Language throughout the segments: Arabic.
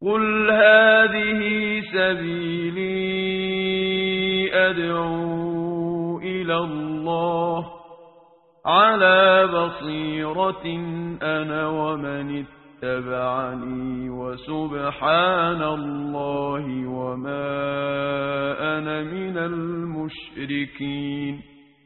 قل هذه سبيلي أدعو إلى الله على بصيرة أنا ومن اتبعني وسبحان الله وما أنا من المشركين.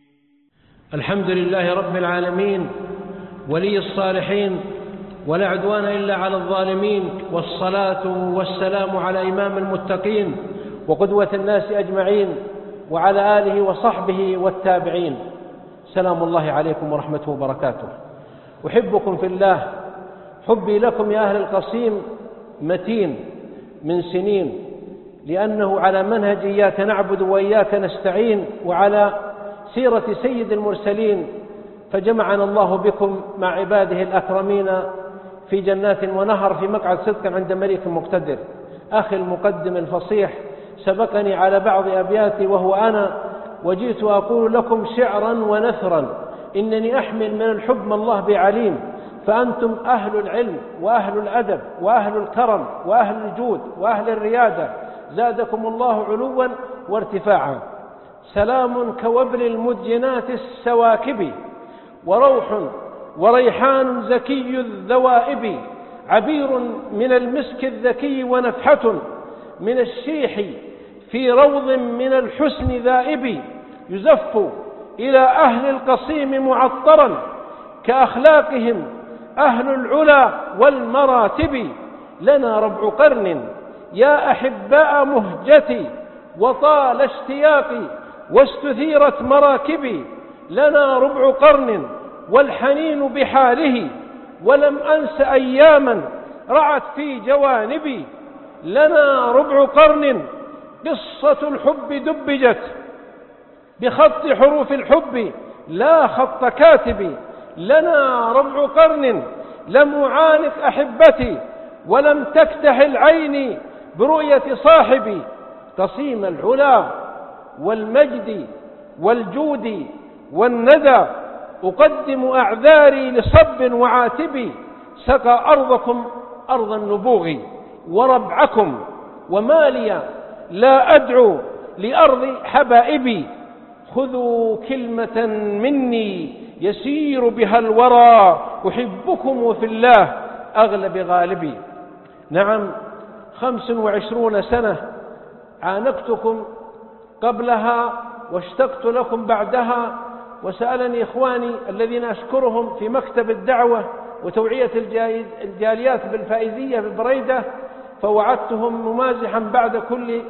الحمد لله رب العالمين ولي الصالحين، ولا عدوان إلا على الظالمين، والصلاة والسلام على إمام المتقين وقدوة الناس أجمعين، وعلى آله وصحبه والتابعين. سلام الله عليكم ورحمته وبركاته. أحبكم في الله، حبي لكم يا أهل القصيم متين من سنين، لأنه على منهج إياك نعبد وإياك نستعين، وعلى سيرة سيد المرسلين، فجمعنا الله بكم مع عباده الأكرمين في جنات ونهر في مقعد صدق عند مليك مقتدر. أخي المقدم الفصيح سبقني على بعض أبياتي وهو أنا، وجئت أقول لكم شعرا ونثرا، إنني أحمل من الحب ما الله بعليم، فأنتم أهل العلم وأهل الأدب وأهل الكرم وأهل الجود وأهل الريادة، زادكم الله علوا وارتفاعا. سلام كوبل المدجنات السواكب، وروح وريحان زكي الذوائب، عبير من المسك الذكي، ونفحة من الشيح في روض من الحسن ذائب، يزف إلى أهل القصيم معطرا كأخلاقهم أهل العلا والمراتب. لنا ربع قرن يا أحباء مهجتي، وطال اشتياقي واستثيرت مراكبي. لنا ربع قرن والحنين بحاله، ولم أنس أياما رعت في جوانبي. لنا ربع قرن قصة الحب دبجت بخط حروف الحب لا خط كاتب. لنا ربع قرن لم أعانق أحبتي، ولم تكتحل عيني برؤية صاحبي. قصيم العلا والمجد والجود والندى، أقدم أعذاري لصب وعاتب. سقى أرضكم أرض النبوغ وربعكم، وما لي لا أدعو لأرض حبائبي. خذوا كلمة مني يسير بها الورى، أحبكم في الله أغلب غالبي. نعم، 25 سنة عانقتكم قبلها واشتقت لكم بعدها، وسألني إخواني الذين أشكرهم في مكتب الدعوة وتوعية الجاليات بالفائزية بالبريدة، فوعدتهم ممازحا بعد كل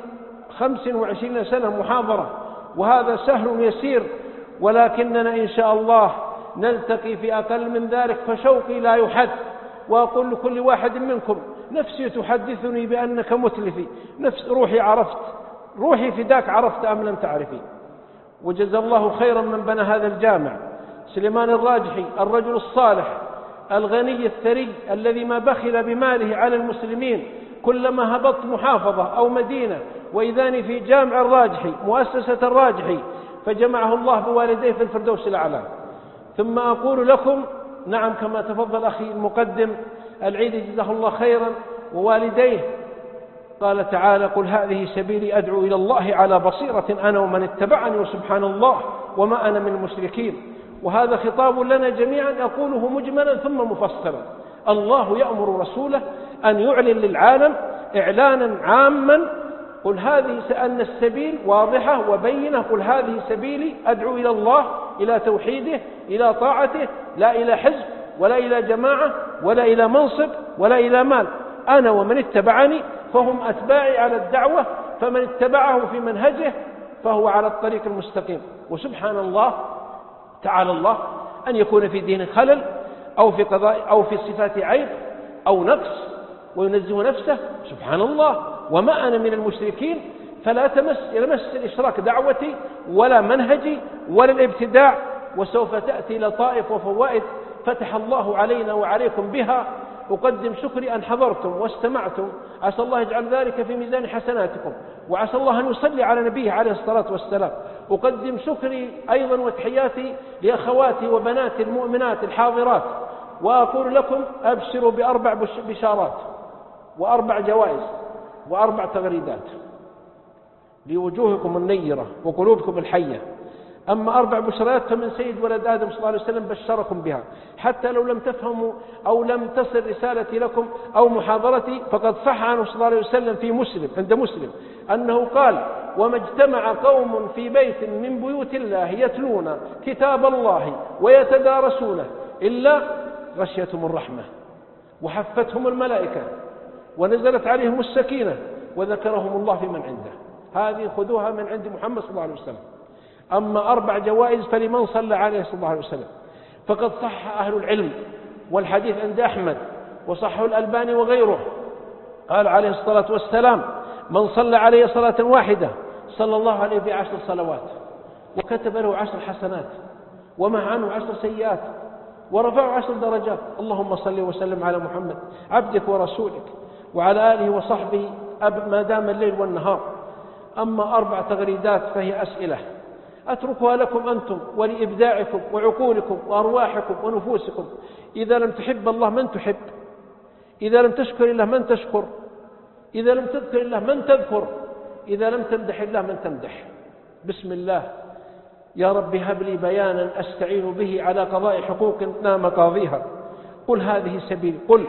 25 سنة محاضرة، وهذا سهل يسير، ولكننا إن شاء الله نلتقي في أقل من ذلك، فشوقي لا يحد. وأقول لكل واحد منكم نفسي تحدثني بأنك متلفي، نفس روحي عرفت، روحي فداك عرفت أم لم تعرفي. وجزى الله خيرا من بنى هذا الجامع، سليمان الراجحي، الرجل الصالح الغني الثري الذي ما بخل بماله على المسلمين. كلما هبطت محافظة أو مدينة وإذاني في جامع الراجحي مؤسسة الراجحي، فجمعه الله بوالديه في الفردوس الأعلى. ثم أقول لكم نعم كما تفضل أخي المقدم العيد جزاه الله خيرا ووالديه، قال تعالى: قل هذه سبيلي أدعو إلى الله على بصيرة أنا ومن اتبعني وسبحان الله وما أنا من المشركين. وهذا خطاب لنا جميعا، أقوله مجملا ثم مفصلا. الله يأمر رسوله أن يعلن للعالم إعلانا عاما: قل هذه أن السبيل واضحة وبينة، قل هذه سبيلي أدعو إلى الله، إلى توحيده، إلى طاعته، لا إلى حزب ولا إلى جماعة ولا إلى منصب ولا إلى مال. أنا ومن اتبعني فهم أتباعي على الدعوة، فمن اتبعه في منهجه فهو على الطريق المستقيم. وسبحان الله تعالى الله أن يكون في دين خلل أو في قضاء أو في صفات عيب أو نقص وينزه نفسه، سبحان الله وما أنا من المشركين. فلا يمس الإشراك دعوتي ولا منهجي ولا الابتداع، وسوف تأتي لطائف وفوائد فتح الله علينا وعليكم بها. أقدم شكري أن حضرتم واستمعتم، عسى الله يجعل ذلك في ميزان حسناتكم، وعسى الله أن يصلي على نبيه عليه الصلاة والسلام. أقدم شكري أيضا وتحياتي لأخواتي وبناتي المؤمنات الحاضرات، وأقول لكم أبشروا بأربع بشارات. وأربع جوائز وأربع تغريدات لوجوهكم النيرة وقلوبكم الحية. أما أربع بشرات فمن سيد ولد آدم صلى الله عليه وسلم بشركم بها، حتى لو لم تفهموا أو لم تصل رسالتي لكم أو محاضرتي، فقد صح عنه صلى الله عليه وسلم في مسلم عند مسلم أنه قال: وما اجتمع قوم في بيت من بيوت الله يتلون كتاب الله ويتدارسونه إلا غشيتهم الرحمة وحفتهم الملائكة ونزلت عليهم السكينة وذكرهم الله في من عنده. هذه خذوها من عند محمد صلى الله عليه وسلم. أما أربع جوائز فلمن صلى عليه صلى الله عليه وسلم، فقد صح أهل العلم والحديث عند أحمد وصحه الألباني وغيره، قال عليه الصلاة والسلام: من صلى عليه صلاة واحدة صلى الله عليه ب10 صلوات وكتب له 10 حسنات ومع عنه 10 سيئات ورفعه 10 درجات. اللهم صل وسلم على محمد عبدك ورسولك وعلى آله وصحبه ما دام الليل والنهار. أما 4 تغريدات فهي أسئلة أتركها لكم أنتم ولإبداعكم وعقولكم وأرواحكم ونفوسكم. إذا لم تحب الله من تحب؟ إذا لم تشكر الله من تشكر؟ إذا لم تذكر الله من تذكر؟ إذا لم تمدح الله من تمدح؟ بسم الله. يا رب هب لي بيانا أستعين به على قضاء حقوق نام قاضيها. قل هذه سبيل. قل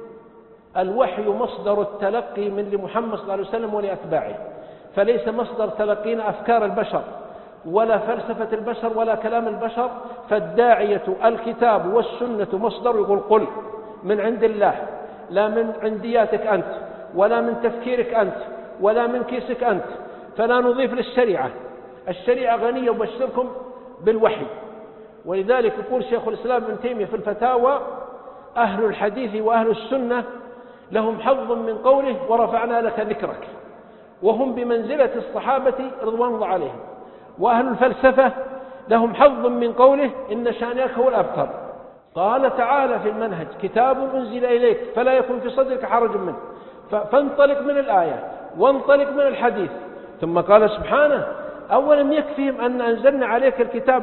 الوحي مصدر التلقي من لمحمد صلى الله عليه وسلم ولأتباعه، فليس مصدر تلقينا أفكار البشر ولا فلسفة البشر ولا كلام البشر. فالداعية الكتاب والسنة مصدر. يقول قل من عند الله، لا من عندياتك أنت ولا من تفكيرك أنت ولا من كيسك أنت. فلا نضيف للشريعة، الشريعة غنية وبشركم بالوحي. ولذلك يقول شيخ الإسلام ابن تيمية في الفتاوى: أهل الحديث وأهل السنة لهم حظ من قوله ورفعنا لك ذكرك، وهم بمنزلة الصحابة رضوان الله عليهم. وأهل الفلسفة لهم حظ من قوله إن شانئك هو الأبتر. قال تعالى في المنهج: كتاب أنزل إليك فلا يكن في صدرك حرج منه. فانطلق من الآية وانطلق من الحديث. ثم قال سبحانه: أولم يكفيهم أن أنزلنا عليك الكتاب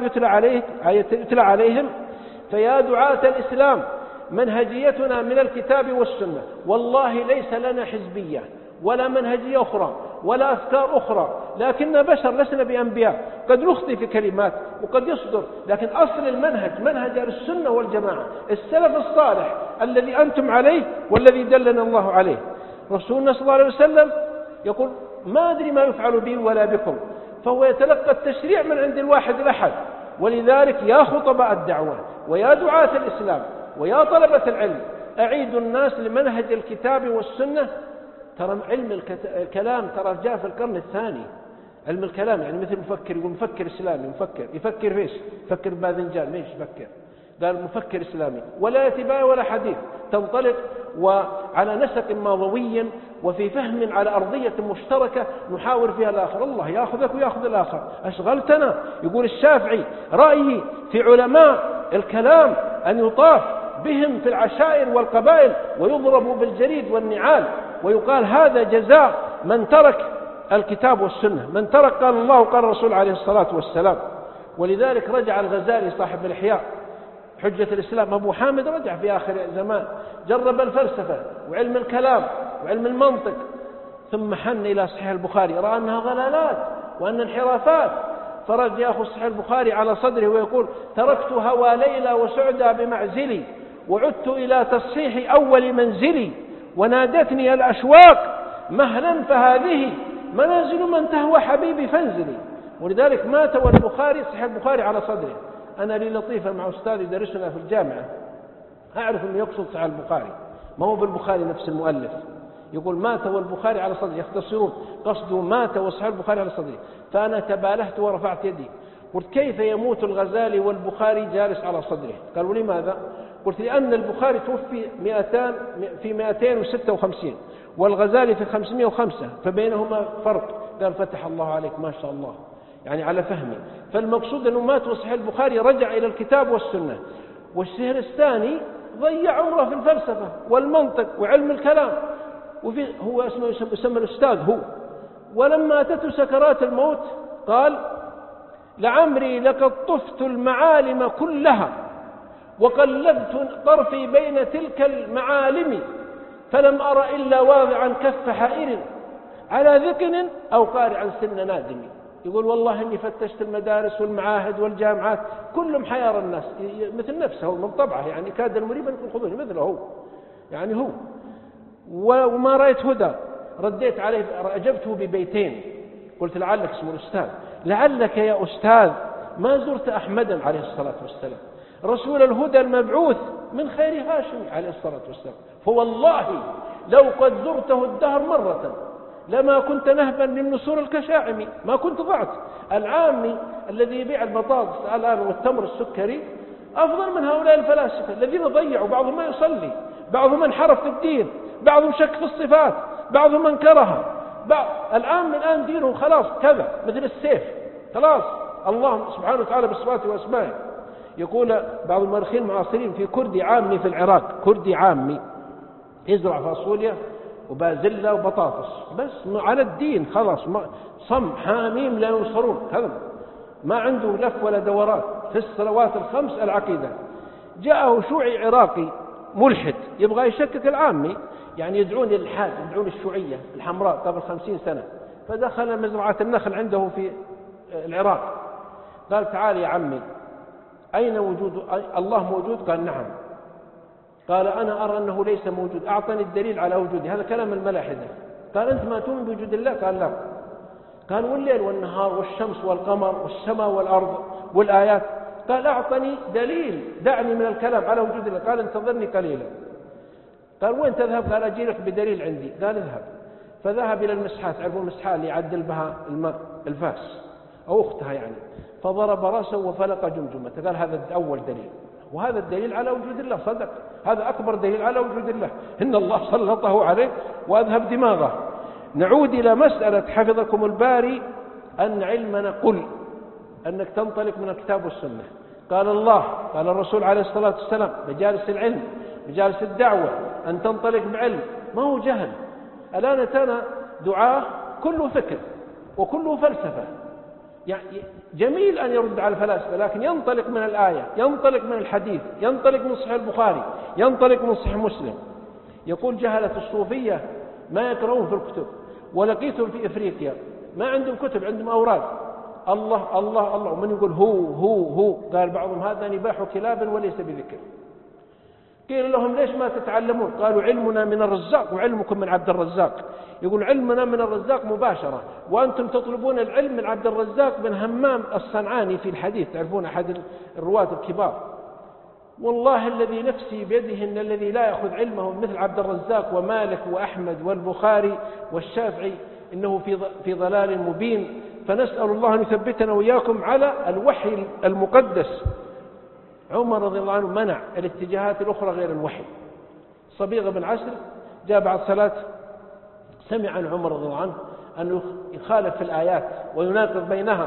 يتلى عليهم. فيا دعاة الإسلام منهجيتنا من الكتاب والسنة. والله ليس لنا حزبية ولا منهجية أخرى ولا أفكار أخرى، لكننا بشر لسنا بأنبياء، قد نخطئ في كلمات وقد يصدر، لكن أصل المنهج منهج أهل السنة والجماعة، السلف الصالح الذي أنتم عليه والذي دلنا الله عليه. رسولنا صلى الله عليه وسلم يقول: ما أدري ما يفعل بي ولا بكم، فهو يتلقى التشريع من عند الواحد الأحد. ولذلك يا خطباء الدعوة ويا دعاة الإسلام ويا طلبة العلم، أعيدوا الناس لمنهج الكتاب والسنة. ترى علم الكلام ترى جاء في القرن الثاني. علم الكلام يعني مثل مفكر، يقول مفكر إسلامي، يفكر فيش؟ يفكر باذنجان، ليش يفكر؟ قال مفكر إسلامي، ولا يتباع ولا حديث، تنطلق وعلى نسق موضوي وفي فهم على أرضية مشتركة نحاور فيها الآخر. الله يأخذك ويأخذ الآخر. أشغلتنا. يقول الشافعي: رأيي في علماء الكلام أن يطاف بهم في العشائر والقبائل ويضربوا بالجريد والنعال، ويقال هذا جزاء من ترك الكتاب والسنة، من ترك قال الله وقال الرسول عليه الصلاة والسلام. ولذلك رجع الغزالي صاحب الإحياء حجة الإسلام أبو حامد، رجع في آخر زمان، جرب الفلسفة وعلم الكلام وعلم المنطق، ثم حن إلى صحيح البخاري، رأى أنها ضلالات وأن انحرافات، فرجع يأخذ صحيح البخاري على صدره ويقول: تركت هوى ليلى وسعدى بمعزلي وعدت إلى تصحيح أول منزلي ونادتني الأشواق مهلا فهذه منازل من تهوى حبيبي فانزلي. ولذلك مات والبخاري صحيح البخاري على صدره. أنا لي لطيفة مع أستاذ يدرسنا في الجامعة، أعرف أنه يقصد صحيح البخاري، ما هو بالبخاري نفس المؤلف. يقول مات والبخاري على صدره، يختصرون قصده مات وصحيح البخاري على صدره. فأنا تبالهت ورفعت يدي، قلت: كيف يموت الغزالي والبخاري جالس على صدره؟ قالوا: لماذا؟ قلت: لأن البخاري توفي في 256 والغزالي في 505، فبينهما فرق. قال: فتح الله عليك ما شاء الله، يعني على فهمي. فالمقصود أنه مات وصحيح البخاري رجع إلى الكتاب والسنة. والشهرستاني ضيع عمره في الفلسفة والمنطق وعلم الكلام، هو اسمه يسمى الأستاذ هو. ولما أتته سكرات الموت قال: لعمري لقد طفت المعالم كلها وقلبت طرفي بين تلك المعالم، فلم أر إلا واضعا كف حائر على ذقن أو قارعا سن نادم. يقول والله إني فتشت المدارس والمعاهد والجامعات كلهم حيار الناس مثل نفسه من طبعه، يعني كاد المريب أن يكون خذوني مثله هو، يعني هو، وما رأيت هدى. رديت عليه أجبته ببيتين، قلت لعلك اسمه الأستاذ، لعلك يا أستاذ ما زرت أحمدا عليه الصلاة والسلام رسول الهدى المبعوث من خير هاشم عليه الصلاة والسلام، فوالله لو قد زرته الدهر مرة لما كنت نهبا للنسور الكشاعم، ما كنت ضعت. العامي الذي يبيع البطاطس الآن والتمر السكري أفضل من هؤلاء الفلاسفة الذين ضيعوا، بعضهم ما يصلي، بعضهم انحرف في الدين، بعضهم شك في الصفات، بعضهم انكرها. العام الآن دينه خلاص كذا مثل السيف، خلاص الله سبحانه وتعالى بصفاته واسمائه. يقول بعض المؤرخين المعاصرين في كردي عامي في العراق، كردي عامي يزرع فاصوليا وبازلة وبطاطس بس على الدين، خلاص صم حاميم لا ينصرون، هذا ما عنده لف ولا دورات في الصلوات الخمس العقيدة. جاءه شيوعي عراقي ملحد يبغى يشكك العامي، يعني يدعون الإلحاد، يدعون الشيوعية الحمراء قبل 50 سنة، فدخل مزرعة النخل عنده في العراق، قال تعال يا عمي أين وجود الله موجود؟ قال نعم. قال أنا أرى أنه ليس موجود، أعطني الدليل على وجوده. هذا كلام الملاحدة. قال أنت ما تؤمن بوجود الله؟ قال لا. قال والليل والنهار والشمس والقمر والسماء والأرض والآيات؟ قال أعطني دليل، دعني من الكلام على وجود الله. قال انتظرني قليلا. قال وين تذهب؟ قال أجي لك بدليل عندي. قال اذهب. فذهب إلى المسحة، تعرفون المسحة اللي يعدل بها الماء، الفاس أو أختها يعني، فضرب رأسه وفلق جمجمته. قال هذا أول دليل، وهذا الدليل على وجود الله، صدق، هذا أكبر دليل على وجود الله، إن الله سلطه عليه وأذهب دماغه. نعود إلى مسألة حفظكم الباري أن علمنا قل أنك تنطلق من الكتاب والسنة. قال الله، قال الرسول عليه الصلاة والسلام، مجالس العلم، مجالس الدعوة، أن تنطلق بعلم، ما هو جهل. الآن أتانا دعاة كله فكر وكله فلسفة، يعني جميل أن يرد على الفلاسفة، لكن ينطلق من الآية، ينطلق من الحديث، ينطلق من صحيح البخاري، ينطلق من صحيح مسلم. يقول جهلة الصوفية ما يقرؤون في الكتب، ولقيتهم في إفريقيا ما عندهم كتب، عندهم أوراد، الله الله الله، ومن يقول هو. قال بعضهم هذا نباح كلاب وليس بذكر. قيل لهم ليش ما تتعلمون؟ قالوا علمنا من الرزاق وعلمكم من عبد الرزاق. يقول علمنا من الرزاق مباشرة، وأنتم تطلبون العلم من عبد الرزاق بن همام الصنعاني في الحديث، تعرفون أحد الرواة الكبار. والله الذي نفسي بيده إن الذي لا يأخذ علمه مثل عبد الرزاق ومالك وأحمد والبخاري والشافعي إنه في ضلال مبين. فنسأل الله أن يثبتنا وإياكم على الوحي المقدس. عمر رضي الله عنه منع الاتجاهات الأخرى غير الوحي. صبيغ بن عسر جاء بعد صلاة، سمع عن عمر رضي الله عنه أنه يخالف في الآيات ويناقض بينها،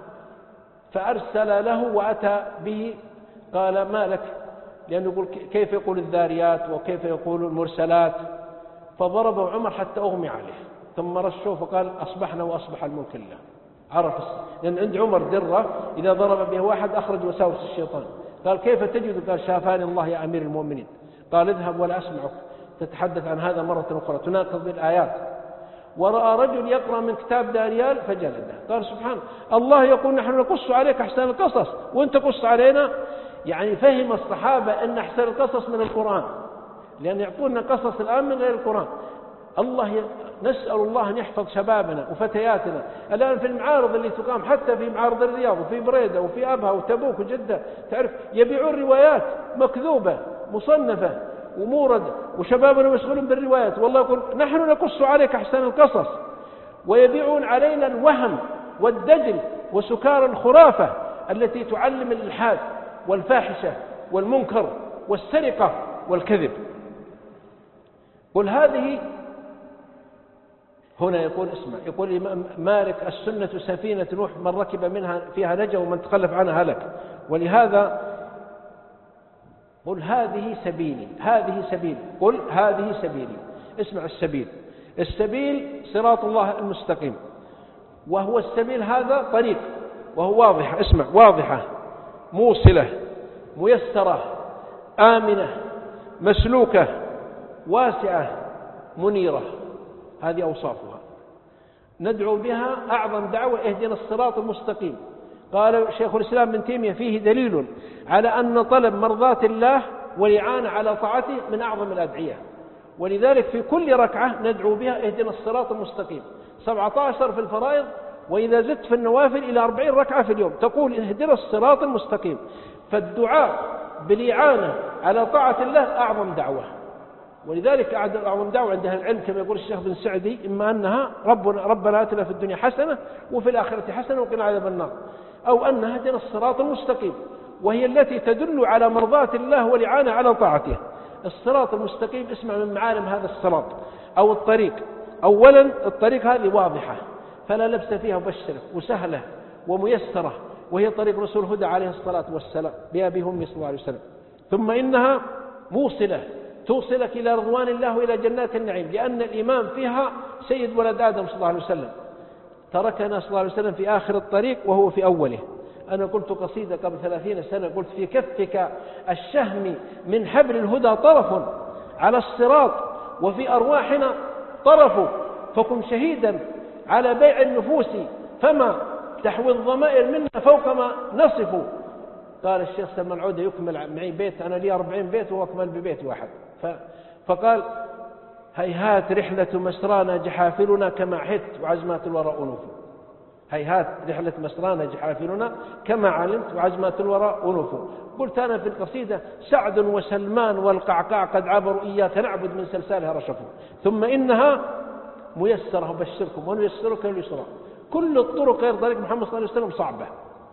فأرسل له وأتى به. قال ما لك؟ لأنه يقول كيف يقول الذاريات وكيف يقول المرسلات، فضربه عمر حتى أغمي عليه، ثم رشه فقال أصبحنا وأصبح الملك لله. عرف، لأن عند عمر درة إذا ضرب به واحد أخرج وساوس الشيطان. قال كيف تجد؟ قال شافاني الله يا أمير المؤمنين. قال اذهب ولا أسمعك تتحدث عن هذا مرة أخرى تناقض بالآيات. ورأى رجل يقرأ من كتاب دانيال فجلده. قال سبحان الله، يقول نحن نقص عليك أحسن القصص وأنت قص علينا. يعني فهم الصحابة أن أحسن القصص من القرآن، لأن يعطونا قصص الآن من غير القرآن. نسأل الله أن يحفظ شبابنا وفتياتنا الآن في المعارض اللي تقام، حتى في معارض الرياض وفي بريدة وفي أبها وتبوك وجدة، تعرف يبيعون روايات مكذوبة مصنفة وموردة، وشبابنا مشغولون بالروايات. والله يقول نحن نقص عليك أحسن القصص، ويبيعون علينا الوهم والدجل وسكار الخرافة التي تعلم الإلحاد والفاحشة والمنكر والسرقة والكذب. قل هذه هنا يقول اسمع، يقول الإمام مالك السنة سفينة نوح، من ركب منها فيها نجا ومن تخلف عنها هلك. ولهذا قل هذه سبيلي، هذه سبيلي، قل هذه سبيلي. اسمع السبيل، السبيل صراط الله المستقيم، وهو السبيل هذا طريق، وهو واضحة، اسمع، واضحة موصلة ميسرة آمنة مسلوكة واسعة منيرة، هذه أوصافها ندعو بها أعظم دعوة اهدنا الصراط المستقيم. قال شيخ الإسلام ابن تيمية فيه دليل على أن طلب مرضاة الله والإعانة على طاعته من أعظم الأدعية، ولذلك في كل ركعة ندعو بها اهدنا الصراط المستقيم 17 في الفرائض، وإذا زدت في النوافل إلى 40 ركعة في اليوم تقول اهدنا الصراط المستقيم. فالدعاء بالإعانة على طاعة الله أعظم دعوة، ولذلك أعظم دعوة عند أهل العلم كما يقول الشيخ بن سعدي إما أنها ربنا آتنا في الدنيا حسنة وفي الآخرة حسنة وقنا عذاب النار، أو أنها اهدنا الصراط المستقيم، وهي التي تدل على مرضاة الله والإعانة على طاعته. الصراط المستقيم اسمع من معالم هذا الصراط أو الطريق. أولا الطريق هذه واضحة فلا لبس فيها مبشرة وسهلة وميسرة، وهي طريق رسول الهدى عليه الصلاة والسلام بأبي أمي صلى الله عليه وسلم. ثم إنها موصلة توصلك إلى رضوان الله وإلى جنات النعيم، لأن الإمام فيها سيد ولد آدم صلى الله عليه وسلم، تركنا صلى الله عليه وسلم في آخر الطريق وهو في أوله. أنا قلت قصيدة قبل 30 سنة قلت في كفك الشهم من حبل الهدى طرف على الصراط وفي أرواحنا طرف، فكن شهيدا على بيع النفوس فما تحوي الضمائر منا فوق ما نصف. قال الشيخ سلمان العودة يكمل معي بيت، أنا لي 40 بيت وهو أكمل ببيت واحد، فقال هيهات رحلة مسرانا جحافلنا كما عهدت وعزمات الوراء أنوف. هيهات رحلة مسرانا جحافلنا كما علمت وعزمات الوراء أنوف. قلت أنا في القصيدة سعد وسلمان والقعقاع قد عبروا إياك نعبد من سلسالها رشفوا. ثم إنها ميسرة وبشركم ونيسرك اليسرى. كل الطرق غير طريق محمد صلى الله عليه وسلم صعبة،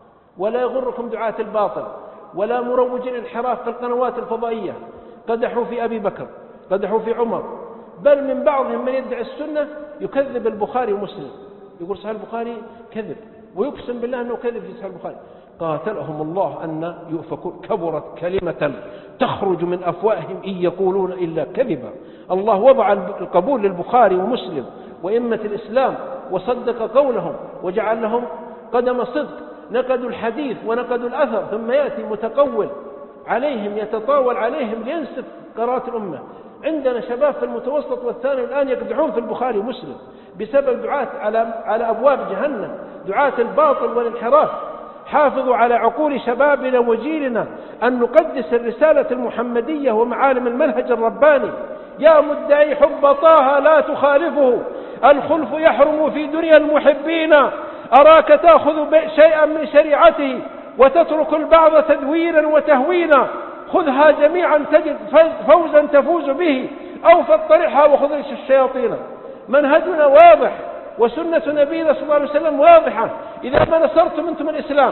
ولا يغركم دعاة الباطل ولا مروجين الانحراف في القنوات الفضائية. قدحوا في أبي بكر، قدحوا في عمر، بل من بعضهم من يدعي السنة يكذب البخاري ومسلم، يقول صحيح البخاري كذب ويقسم بالله أنه كذب في صحيح البخاري. قاتلهم الله أن يؤفكون. كبرت كلمة تخرج من أفواههم إن يقولون إلا كذبا. الله وضع القبول للبخاري ومسلم وإمة الإسلام وصدق قولهم وجعل لهم قدم صدق، نقدوا الحديث ونقدوا الأثر، ثم يأتي متقول عليهم يتطاول عليهم لينسف قراءة الأمة. عندنا شباب في المتوسط والثاني الآن يقدحون في البخاري ومسلم بسبب دعاة على أبواب جهنم، دعاة الباطل والانحراف. حافظوا على عقول شبابنا وجيلنا أن نقدس الرسالة المحمدية ومعالم المنهج الرباني. يا مدعي حب طه لا تخالفه، الخلف يحرم في دنيا المحبين. أراك تأخذ شيئا من شريعته وتترك البعض تدويرا وتهوينا. خذها جميعا تجد فوزا تفوز به، أو فاطرحها وخذ الشياطين. منهجنا واضح وسنة نبينا صلى الله عليه وسلم واضحة. إذا ما نصرتم أنتم الإسلام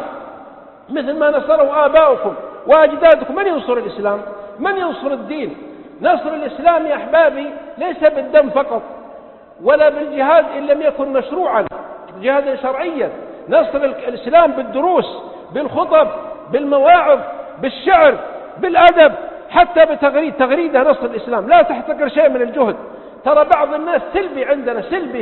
مثل ما نصره آباؤكم وأجدادكم، من ينصر الإسلام؟ من ينصر الدين؟ نصر الإسلام يا أحبابي ليس بالدم فقط ولا بالجهاد إن لم يكن مشروعا جهادا شرعيا. نصر الإسلام بالدروس، بالخطب، بالمواعظ، بالشعر، بالأدب، حتى تغريدة نصر الإسلام. لا تحتقر شيء من الجهد. ترى بعض الناس سلبي عندنا، سلبي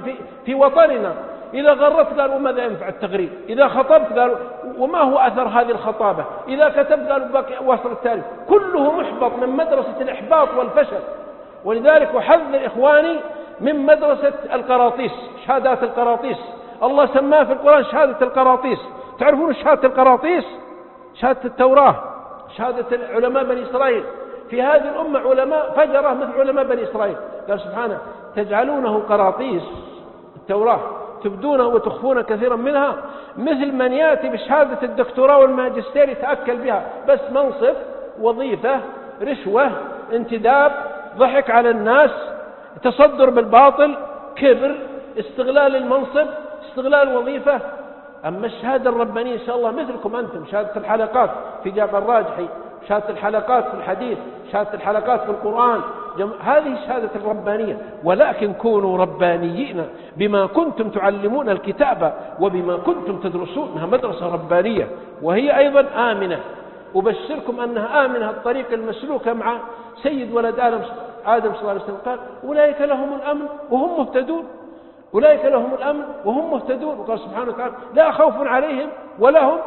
في وطننا. إذا غرت قالوا ماذا ينفع التغريد، إذا خطبت قالوا وما هو أثر هذه الخطابة، إذا كتبت قالوا باقي وصل التاريخ. كله محبط من مدرسة الإحباط والفشل. ولذلك أحذر إخواني من مدرسة القراطيس، شهادات القراطيس. الله سماه في القرآن شهادة القراطيس. تعرفون شهادة القراطيس؟ شهادة التوراة، شهادة علماء بني إسرائيل. في هذه الأمة علماء فجرة مثل علماء بني إسرائيل. قال سبحانه تجعلونه قراطيس التوراة تبدونه وتخفون كثيرا منها، مثل من يأتي بشهادة الدكتوراه والماجستير يتأكل بها، بس منصب، وظيفة، رشوة، انتداب، ضحك على الناس، تصدر بالباطل، كبر، استغلال المنصب، استغلال الوظيفة. أما الشهادة الربانية إن شاء الله مثلكم أنتم، شهادة الحلقات في جامع الراجحي، شهادة الحلقات في الحديث، شهادة الحلقات في القرآن، هذه الشهادة الربانية. ولكن كونوا ربانيين بما كنتم تعلمون الكتاب وبما كنتم تدرسونها. مدرسة ربانية وهي أيضا آمنة. أبشركم أنها آمنة الطريق المسلوكة مع سيد ولد آدم صلى الله عليه وسلم. قال أولئك لهم الأمن وهم مهتدون، أولئك لهم الأمن وهم مهتدون. وقال سبحانه وتعالى لا خوف عليهم ولا هم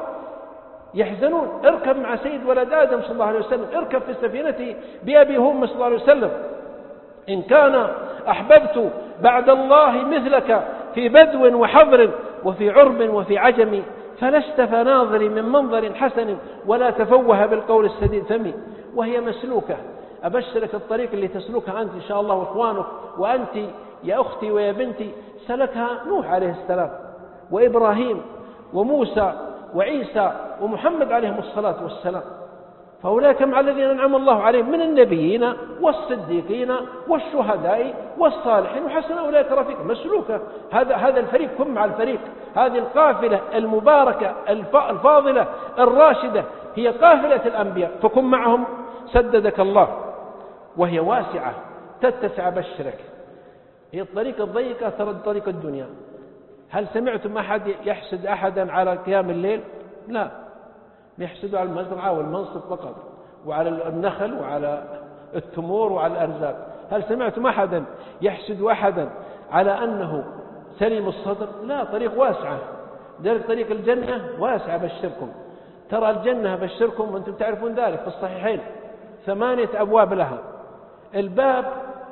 يحزنون. اركب مع سيد ولد آدم صلى الله عليه وسلم، اركب في سفينته بأبي هم صلى الله عليه وسلم. إن كان أحببت بعد الله مثلك في بدو وحضر وفي عرب وفي عجم، فلست فناظري من منظر حسن ولا تفوه بالقول السديد فمي. وهي مسلوكة. أبشرك الطريق اللي تسلكها أنت إن شاء الله وإخوانك، وأنت يا أختي ويا بنتي سلكها نوح عليه السلام وإبراهيم وموسى وعيسى ومحمد عليهم الصلاة والسلام. فأولئك مع الذين أنعم الله عليهم من النبيين والصديقين والشهداء والصالحين وحسن أولئك رفيقا. مسلوكة. هذا الفريق، كن مع الفريق. هذه القافلة المباركة الفاضلة الراشدة هي قافلة الأنبياء، فكن معهم سددك الله. وهي واسعة تتسع بشرك. هي الطريق الضيقة ترى طريق الدنيا. هل سمعتم أحد يحسد أحدا على قيام الليل؟ لا، يحسدوا على المزرعة والمنصب فقط، وعلى النخل وعلى التمور وعلى الأرزاق. هل سمعتم أحدا يحسد أحدا على أنه سليم الصدر؟ لا، طريق واسعة. ذلك طريق الجنة واسعة بشركم. ترى الجنة بشركم وأنتم تعرفون ذلك في الصحيحين 8 أبواب لها. الباب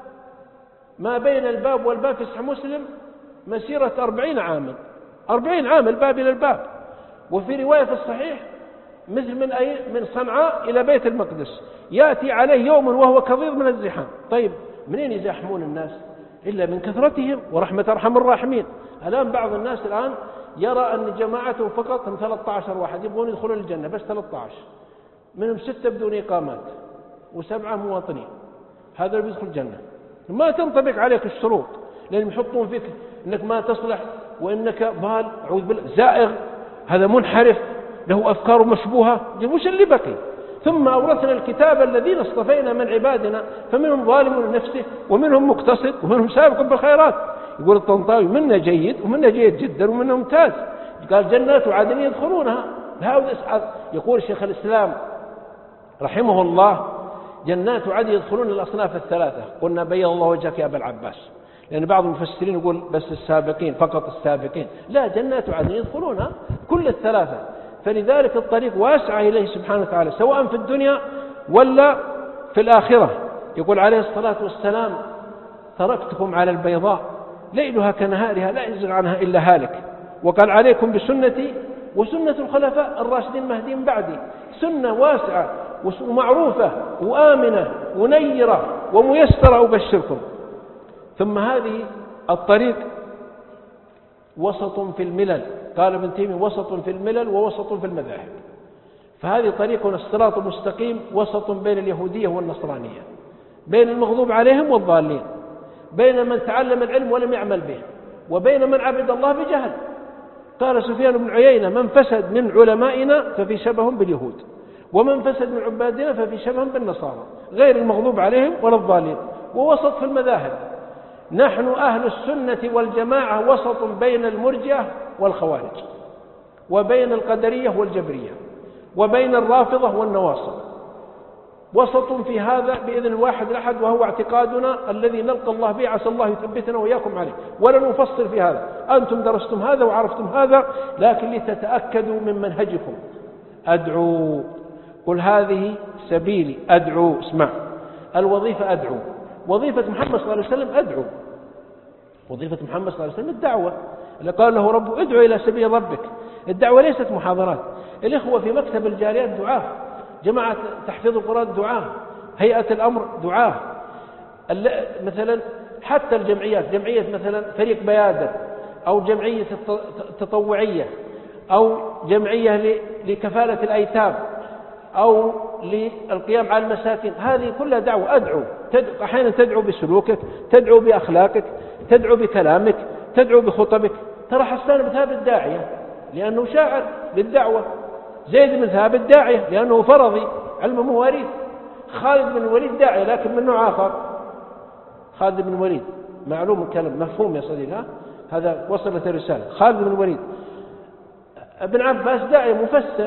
ما بين الباب والباب في صحيح مسلم مسيرة 40 عاما. 40 عام الباب إلى الباب. وفي رواية في الصحيح مثل من صنعاء إلى بيت المقدس، يأتي عليه يوم وهو كظيظ من الزحام. طيب منين يزاحمون الناس؟ إلا من كثرتهم، ورحمة أرحم الراحمين. الآن بعض الناس الآن يرى أن جماعته فقط هم 13 واحد يبغون يدخلون الجنة، بس 13 منهم 6 بدون إقامات و7 مواطنين. هذا اللي بيدخل الجنة. ما تنطبق عليك الشروط، لأنهم يحطون فيك أنك ما تصلح، وأنك ضال، أعوذ بالله، زائغ، هذا منحرف، له أفكار مشبوهة. وش اللي بقي؟ ثم أورثنا الكتاب الذين اصطفينا من عبادنا فمنهم ظالم لنفسه ومنهم مقتصد ومنهم سابق بالخيرات. يقول الطنطاوي منا جيد ومنا جيد جدا ومنا ممتاز. قال جنات عدن يدخلونها. يقول شيخ الإسلام رحمه الله جنات عدن يدخلون الأصناف الثلاثة. قلنا بيض الله وجهك يا أبا العباس، لأن بعض المفسرين يقول بس السابقين فقط السابقين. لا، جنات عدن يدخلونها كل الثلاثة. فلذلك الطريق واسع إليه سبحانه وتعالى سواء في الدنيا ولا في الآخرة. يقول عليه الصلاة والسلام تركتكم على البيضاء ليلها كنهارها لا يزغ عنها إلا هالك. وقال عليكم بسنتي وسنة الخلفاء الراشدين المهديين بعدي. سنة واسعة ومعروفة وآمنة ونيرة وميسرة أبشركم. ثم هذه الطريق وسط في الملل. قال ابن تيمية وسط في الملل ووسط في المذاهب. فهذه طريقنا الصراط المستقيم وسط بين اليهودية والنصرانية، بين المغضوب عليهم والضالين، بين من تعلم العلم ولم يعمل به، وبين من عبد الله بجهل. قال سفيان بن عيينة من فسد من علمائنا ففي شبه باليهود، ومن فسد من عبادنا ففي شبه بالنصارى، غير المغضوب عليهم ولا الضالين. ووسط في المذاهب. نحن أهل السنة والجماعة وسط بين المرجئة والخوارج، وبين القدرية والجبرية، وبين الرافضة والنواصب. وسط في هذا بإذن الواحد الأحد، وهو اعتقادنا الذي نلقى الله به، عسى الله يثبتنا وإياكم عليه. ولا نفصل في هذا. أنتم درستم هذا وعرفتم هذا، لكن لتتأكدوا من منهجكم. أدعو، قل هذه سبيلي أدعو. اسمع، الوظيفة أدعو. وظيفة محمد صلى الله عليه وسلم أدعو. وظيفة محمد صلى الله عليه وسلم الدعوة. اللي قال له ربه ادعو إلى سبيل ربك. الدعوة ليست محاضرات. الإخوة في مكتب الجاليات دعاة، جماعة تحفيظ القرآن دعاة، هيئة الأمر دعاة. مثلا حتى الجمعيات، جمعية مثلا فريق بيادة، أو جمعية التطوعية، أو جمعية لكفالة الأيتام، أو للقيام على المساكين، هذه كلها دعوة. أدعو. أحيانا تدعو بسلوكك، تدعو بأخلاقك، تدعو بكلامك، تدعو بخطبك. ترى حسان بن ثابت داعية لأنه شاعر للدعوة. زيد بن ثابت داعية لأنه فرضي علم مواريث. خالد بن الوليد داعية لكن من نوع آخر. خالد بن الوليد معلوم الكلام، مفهوم يا صديقي، هذا وصلت الرسالة. خالد بن الوليد. ابن عباس داعية مفسر.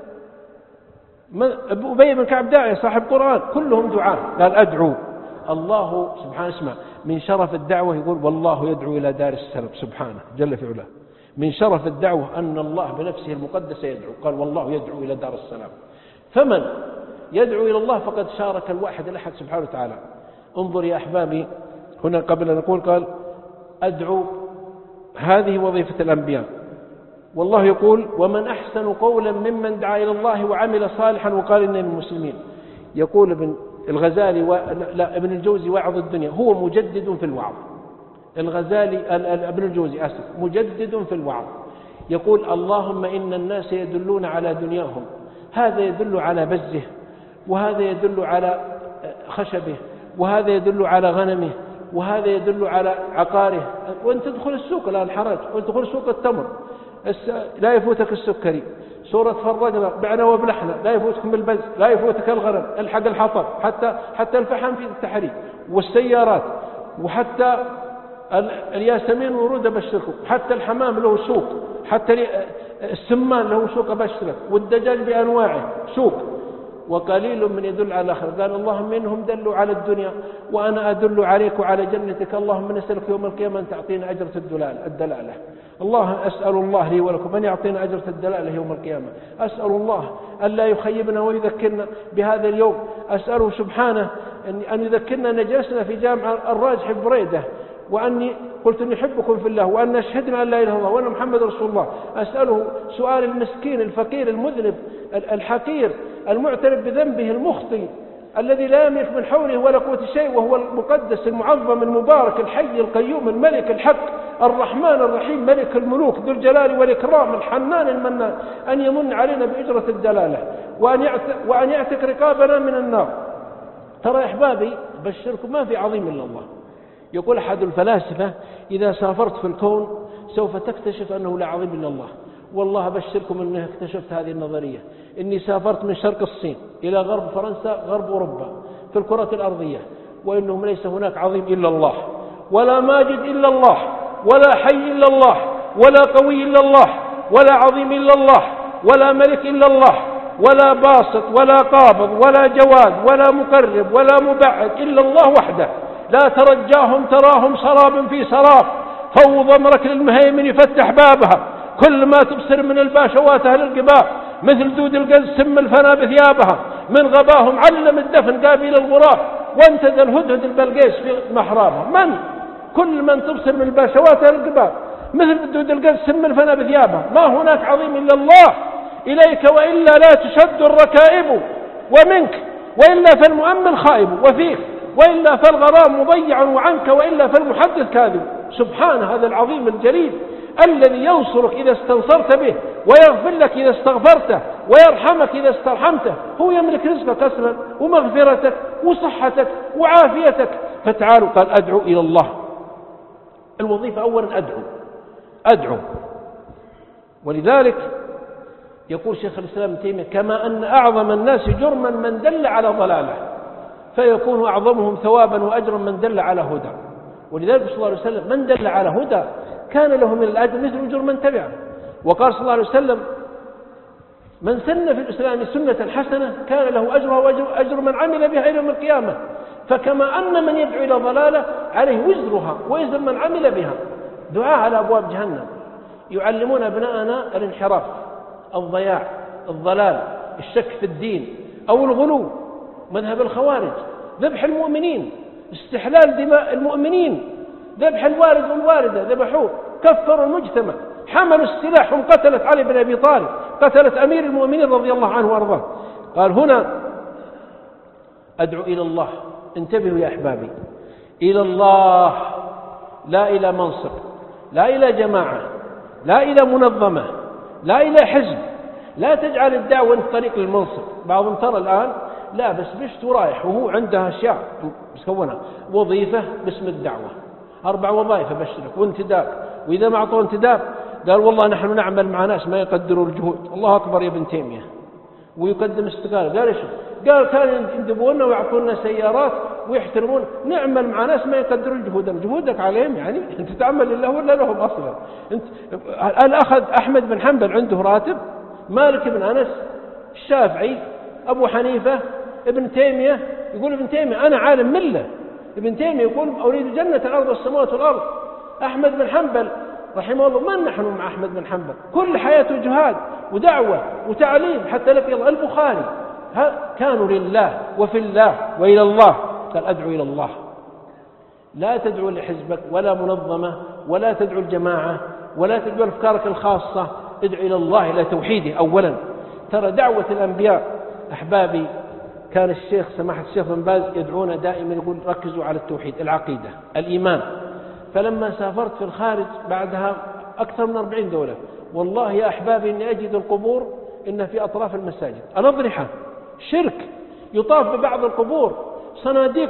أبي بن كعب داعية صاحب قرآن. كلهم دعاء. قال أدعو. الله سبحانه اسمع، من شرف الدعوة يقول والله يدعو إلى دار السلام سبحانه جل في علاه. من شرف الدعوة أن الله بنفسه المقدسة يدعو. قال والله يدعو إلى دار السلام. فمن يدعو إلى الله فقد شارك الواحد الأحد سبحانه وتعالى. انظر يا أحبابي، هنا قبل أن نقول قال أدعو، هذه وظيفة الأنبياء. والله يقول ومن أحسن قولا ممن دعا إلى الله وعمل صالحا وقال إنني من المسلمين. يقول ابن الغزالي ابن الجوزي واعظ الدنيا، هو مجدد في الوعظ. الغزالي ابن الجوزي مجدد في الوعظ، يقول اللهم إن الناس يدلون على دنياهم، هذا يدل على بزه، وهذا يدل على خشبه، وهذا يدل على غنمه، وهذا يدل على عقاره. وانت تدخل السوق لا الحرج، وانت تدخل سوق التمر لا يفوتك السكري، سورة فرقنا بعنا وبلحنا لا يفوتكم البز، لا يفوتك الغنم، الحق الحطب، حتى الفحم في التحريك، والسيارات، وحتى الياسمين ورود أبشركم، حتى الحمام له سوق، حتى السمان له سوق أبشرك، والدجاج بأنواعه سوق. وقليل من يدل على الآخر. قال اللهم إنهم دلوا على الدنيا وأنا أدل عليك وعلى جنتك، اللهم نسألك يوم القيامة أن تعطينا أجرة الدلالة. الله أسأل الله لي ولكم أن يعطينا أجرة الدلالة يوم القيامة. أسأل الله أن لا يخيبنا ويذكرنا بهذا اليوم. أسأله سبحانه أن يذكرنا أن جلسنا في جامع الراجح بريدة، وأني قلت أني أحبكم في الله، وأن أشهدنا أن لا إله إلا الله وأن محمد رسول الله. أسأله سؤال المسكين الفقير المذنب الحقير المعترف بذنبه المخطئ الذي لا يملك من حوله ولا قوة شيء، وهو المقدس المعظم المبارك الحي القيوم الملك الحق الرحمن الرحيم ملك الملوك ذو الجلال والإكرام الحنان المنان، أن يمن علينا بأجرة الدلالة وأن يعتق رقابنا من النار. ترى يا أحبابي بشركم ما في عظيم إلا الله. يقول أحد الفلاسفة إذا سافرت في الكون سوف تكتشف أنه لا عظيم إلا الله. والله أبشركم أني اكتشفت هذه النظرية. إني سافرت من شرق الصين إلى غرب فرنسا غرب أوروبا في الكرة الأرضية، وإنه ليس هناك عظيم إلا الله، ولا ماجد إلا الله، ولا حي إلا الله، ولا قوي إلا الله، ولا عظيم إلا الله، ولا ملك إلا الله، ولا باسط ولا قابض ولا جواد ولا مقرب ولا مبعد إلا الله وحده. لا ترجاهم تراهم سراب في سراب، فوض أمرك للمهيمن يفتح بابها، كل ما تبصر من الباشوات أهل القباب، مثل دود القز سم الفنا بثيابها، من غباهم علم الدفن قابل الغراب، وانتدى الهدهد البلقيس في محرابها. كل من تبصر من الباشوات أهل القباب، مثل دود القز سم الفنا بثيابها. ما هناك عظيم إلا الله. إليك وإلا لا تشد الركائب، ومنك وإلا فالمؤمن خائب، وفيك وإلا فالغرام مضيع، وعنك وإلا فالمحدث كاذب. سبحان هذا العظيم الجليل الذي ينصرك إذا استنصرت به، ويغفر لك إذا استغفرته، ويرحمك إذا استرحمته. هو يملك رزقك أصلا ومغفرتك وصحتك وعافيتك. فتعالوا قال أدعو إلى الله. الوظيفة أولا أدعو. ولذلك يقول شيخ الإسلام ابن تيمية كما أن أعظم الناس جرما من دل على ضلاله، فيكون أعظمهم ثوابا وأجرا من دل على هدى. ولذلك صلى الله عليه وسلم من دل على هدى كان له من الأجر مثل أجر من تبعه. وقال صلى الله عليه وسلم من سن في الإسلام سنة حسنة كان له أجرها وأجر من عمل بها إلى يوم القيامة. فكما أن من يدعو إلى ضلالة عليه وزرها ووزر من عمل بها. دعاء على أبواب جهنم، يعلمون أبناءنا الانحراف، الضياع، الضلال، الشك في الدين أو الغلو، مذهب الخوارج، ذبح المؤمنين، استحلال دماء المؤمنين، ذبح الوارد والواردة، ذبحوه، كفروا المجتمع، حملوا السلاح، هم قتلت علي بن أبي طالب، قتلت أمير المؤمنين رضي الله عنه وارضاه. قال هنا أدعو إلى الله. انتبهوا يا أحبابي، إلى الله، لا إلى منصب، لا إلى جماعة، لا إلى منظمة، لا إلى حزب. لا تجعل الدعوة انت طريق للمنصب. بعضهم ترى الآن لا بس بشت ورايح وهو عنده أشياء مسكونة، وظيفة باسم الدعوة، 4 وظائف أبشرك وانتداب، وإذا ما أعطوا انتداب قال والله نحن نعمل مع ناس ما يقدروا الجهود. الله أكبر يا ابن تيمية. ويقدم استقالة. قال إيش؟ قال كانوا يندبونا ويعطونا سيارات ويحترمون. نعمل مع ناس ما يقدروا الجهود. جهودك عليهم يعني أنت تعمل لله ولا لهم أصلا؟ الآن أخذ أحمد بن حنبل عنده راتب، مالك بن أنس، الشافعي، أبو حنيفة، ابن تيمية. يقول ابن تيمية أنا عالم ملة. ابن تيمية يقول أريد جنة الأرض والسماوات والأرض. أحمد بن حنبل رحمه الله من نحن مع أحمد بن حنبل؟ كل حياته جهاد ودعوة وتعليم حتى لقي الله. البخاري كانوا لله وفي الله وإلى الله. قال أدعو إلى الله. لا تدعو لحزبك ولا منظمة ولا تدعو الجماعة ولا تدعو لأفكارك الخاصة، ادعو إلى الله، إلى توحيده أولا. ترى دعوة الأنبياء أحبابي، كان الشيخ سماحة الشيخ بن باز يدعونا دائما، يقول ركزوا على التوحيد، العقيدة، الإيمان. فلما سافرت في الخارج بعدها أكثر من 40 دولة، والله يا أحبابي إني أجد القبور إن في أطراف المساجد الأضرحة، شرك، يطاف ببعض القبور، صناديق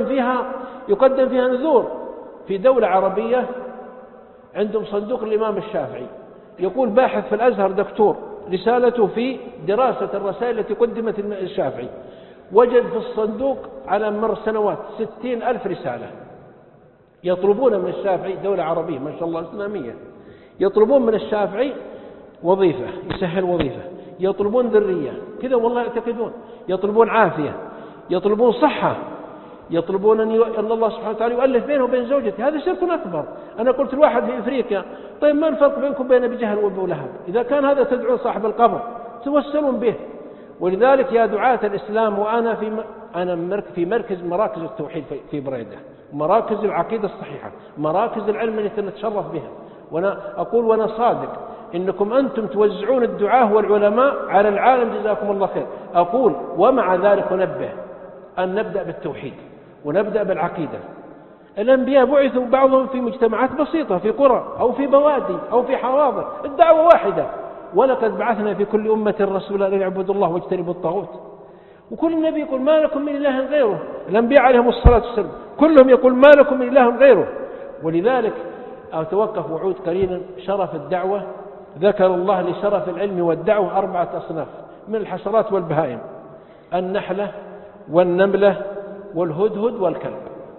يقدم فيها نذور. في دولة عربية عندهم صندوق الإمام الشافعي، يقول باحث في الأزهر دكتور رسالته في دراسة الرسائل التي قدمت الشافعي، وجد في الصندوق على مر سنوات 60,000 رسالة يطلبون من الشافعي، دولة عربية ما شاء الله إسلامية، يطلبون من الشافعي وظيفة، يسهل وظيفة، يطلبون ذرية كذا والله يعتقدون، يطلبون عافية، يطلبون صحة، يطلبون أن الله سبحانه وتعالى يؤلف بينه وبين زوجته. هذا شرك أكبر. أنا قلت الواحد في إفريقيا، طيب ما الفرق بينكم بين أبي جهل وأبو لهب؟ إذا كان هذا تدعون صاحب القبر توسلون به. ولذلك يا دعاة الإسلام، وأنا في مركز مراكز التوحيد في بريدة، مراكز العقيدة الصحيحة، مراكز العلم التي نتشرف بها، وأنا أقول وأنا صادق إنكم أنتم توزعون الدعاة والعلماء على العالم جزاكم الله خير. أقول ومع ذلك ننبه أن نبدأ بالتوحيد ونبدأ بالعقيدة. الأنبياء بعثوا بعضهم في مجتمعات بسيطة، في قرى أو في بوادي أو في حواضر، الدعوة واحدة. ولقد بعثنا في كل أمة رسولا أن يعبدوا الله واجتنبوا الطاغوت. وكل نبي يقول ما لكم من إله غيره، الأنبياء عليهم الصلاة والسلام كلهم يقول ما لكم من إله غيره. ولذلك أتوقف وعود قليلا. شرف الدعوة، ذكر الله لشرف العلم والدعوة 4 أصناف من الحشرات والبهائم: النحلة والنملة والهدهد والكلب.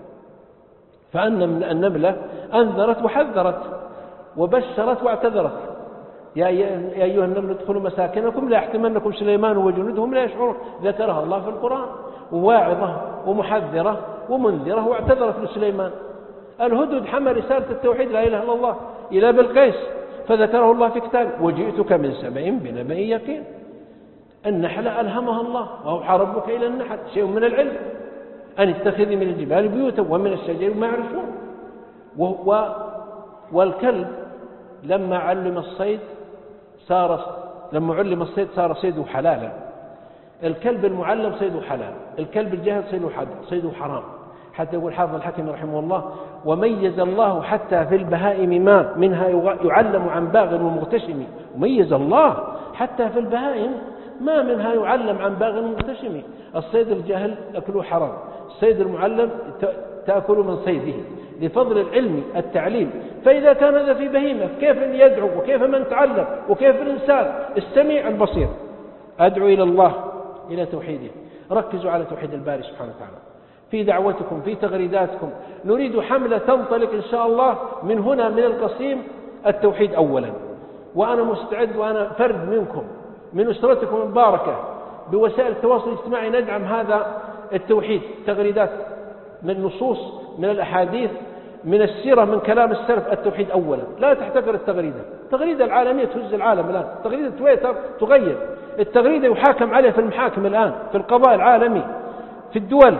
فأن النملة أنذرت وحذرت وبشرت واعتذرت: يا أيها النمل ادخلوا مساكنكم لا يحطمنكم سليمان وجنودهم لا يشعرون. ذكرها الله في القرآن، وواعظة ومحذرة ومنذرة، واعتذرت لسليمان. الهدهد حمل رسالة التوحيد لا إله إلا الله إلى بلقيس، فذكره الله في كتابه: وجئتك من سبأ بنبأ يقين. النحلة ألهمها الله: وأوحى ربك إلى النحل شيء من العلم أن اتخذي من الجبال بيوتا ومن الشجر ما يعرفون. والكلب لما علم الصيد صار صيده حلالا. الكلب المعلم صيده حلال، الكلب الجاهل صيده حرام. حتى يقول حافظ الحكم رحمه الله: وميز الله حتى في البهائم ما منها يعلم عن باغ ومغتشم. وميز الله حتى في البهائم ما منها يعلم عن باغ ومغتشم. الصيد الجاهل أكله حرام، الصيد المعلم تأكل من صيده، لفضل العلم التعليم. فإذا كان هذا في بهيمة، كيف يدعو وكيف من تعلم وكيف الإنسان السميع البصير. أدعو إلى الله، إلى توحيده. ركزوا على توحيد الباري سبحانه وتعالى في دعوتكم، في تغريداتكم. نريد حملة تنطلق إن شاء الله من هنا من القصيم، التوحيد أولا. وأنا مستعد، وأنا فرد منكم من أسرتكم المباركة، بوسائل التواصل الاجتماعي ندعم هذا التوحيد. تغريدات من نصوص، من الأحاديث، من السيرة، من كلام السلف. التوحيد أولا، لا تحتقر التغريدة. التغريدة العالمية تهز العالم الآن، تغريدة تويتر تغير. التغريدة يحاكم عليها في المحاكم الآن، في القضاء العالمي، في الدول،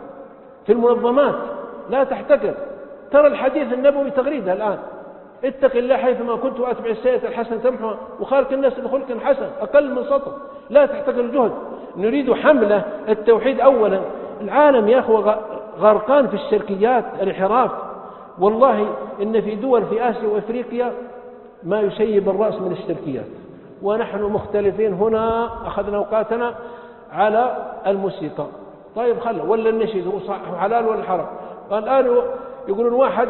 في المنظمات. لا تحتقر. ترى الحديث النبوي تغريدة الآن: اتق الله حيثما كنت وأتبع السيئة الحسنة تمحها وخالق الناس بخلق حسن. أقل من سطر. لا تحتقر الجهد. نريد حملة التوحيد أولا. العالم يا أخوة غرقان في الشركيات، الانحراف. والله إن في دول في آسيا وإفريقيا ما يشيب الرأس من الشركيات، ونحن مختلفين هنا. أخذنا أوقاتنا على الموسيقى، طيب خلى ولا النشيد هو صح حلال ولا حرام. الآن يقولون واحد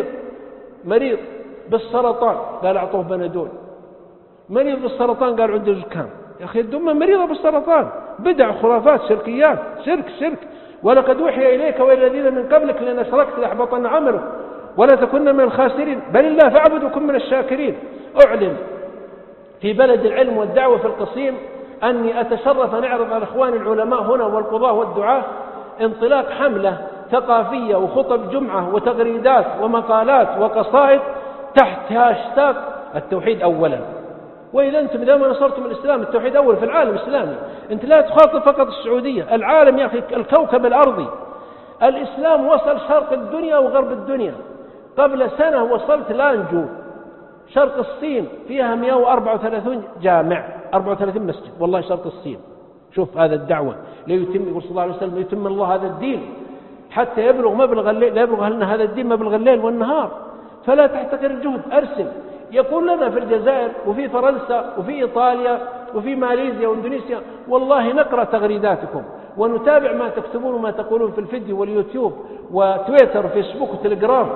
مريض بالسرطان، قال أعطوه بنادول. مريض بالسرطان قال عنده زكام. يا أخي الدمة مريضة بالسرطان. بدع، خرافات، شركيات، شرك. ولقد وحي إليك وإلى الذين من قبلك لأن أشركت لأحبطن عملك ولا تكن من الخاسرين بل الله فاعبد وكن من الشاكرين. أعلن في بلد العلم والدعوة في القصيم أني أتشرف أن أعرض على إخواني العلماء هنا والقضاة والدعاة انطلاق حملة ثقافية وخطب جمعة وتغريدات ومقالات وقصائد تحت هاشتاج التوحيد أولا. وإذا أنتم إذا ما نصرتم الإسلام، التوحيد أول في العالم الإسلامي. أنت لا تخاطب فقط السعودية، العالم يا أخي، الكوكب الأرضي الإسلام وصل شرق الدنيا وغرب الدنيا. قبل سنة وصلت لانجو شرق الصين فيها 134 جامع، 34 مسجد، والله شرق الصين. شوف هذا الدعوة ليتم، يقول صلى الله عليه وسلم يتم الله هذا الدين حتى يبلغ مبلغ الليل، لا يبلغ لنا هذا الدين مبلغ الليل والنهار. فلا تحتقر الجهد، أرسل. يقول لنا في الجزائر وفي فرنسا وفي إيطاليا وفي ماليزيا واندونيسيا والله نقرأ تغريداتكم ونتابع ما تكتبون وما تقولون في الفيديو واليوتيوب وتويتر وفيسبوك وتليجرام.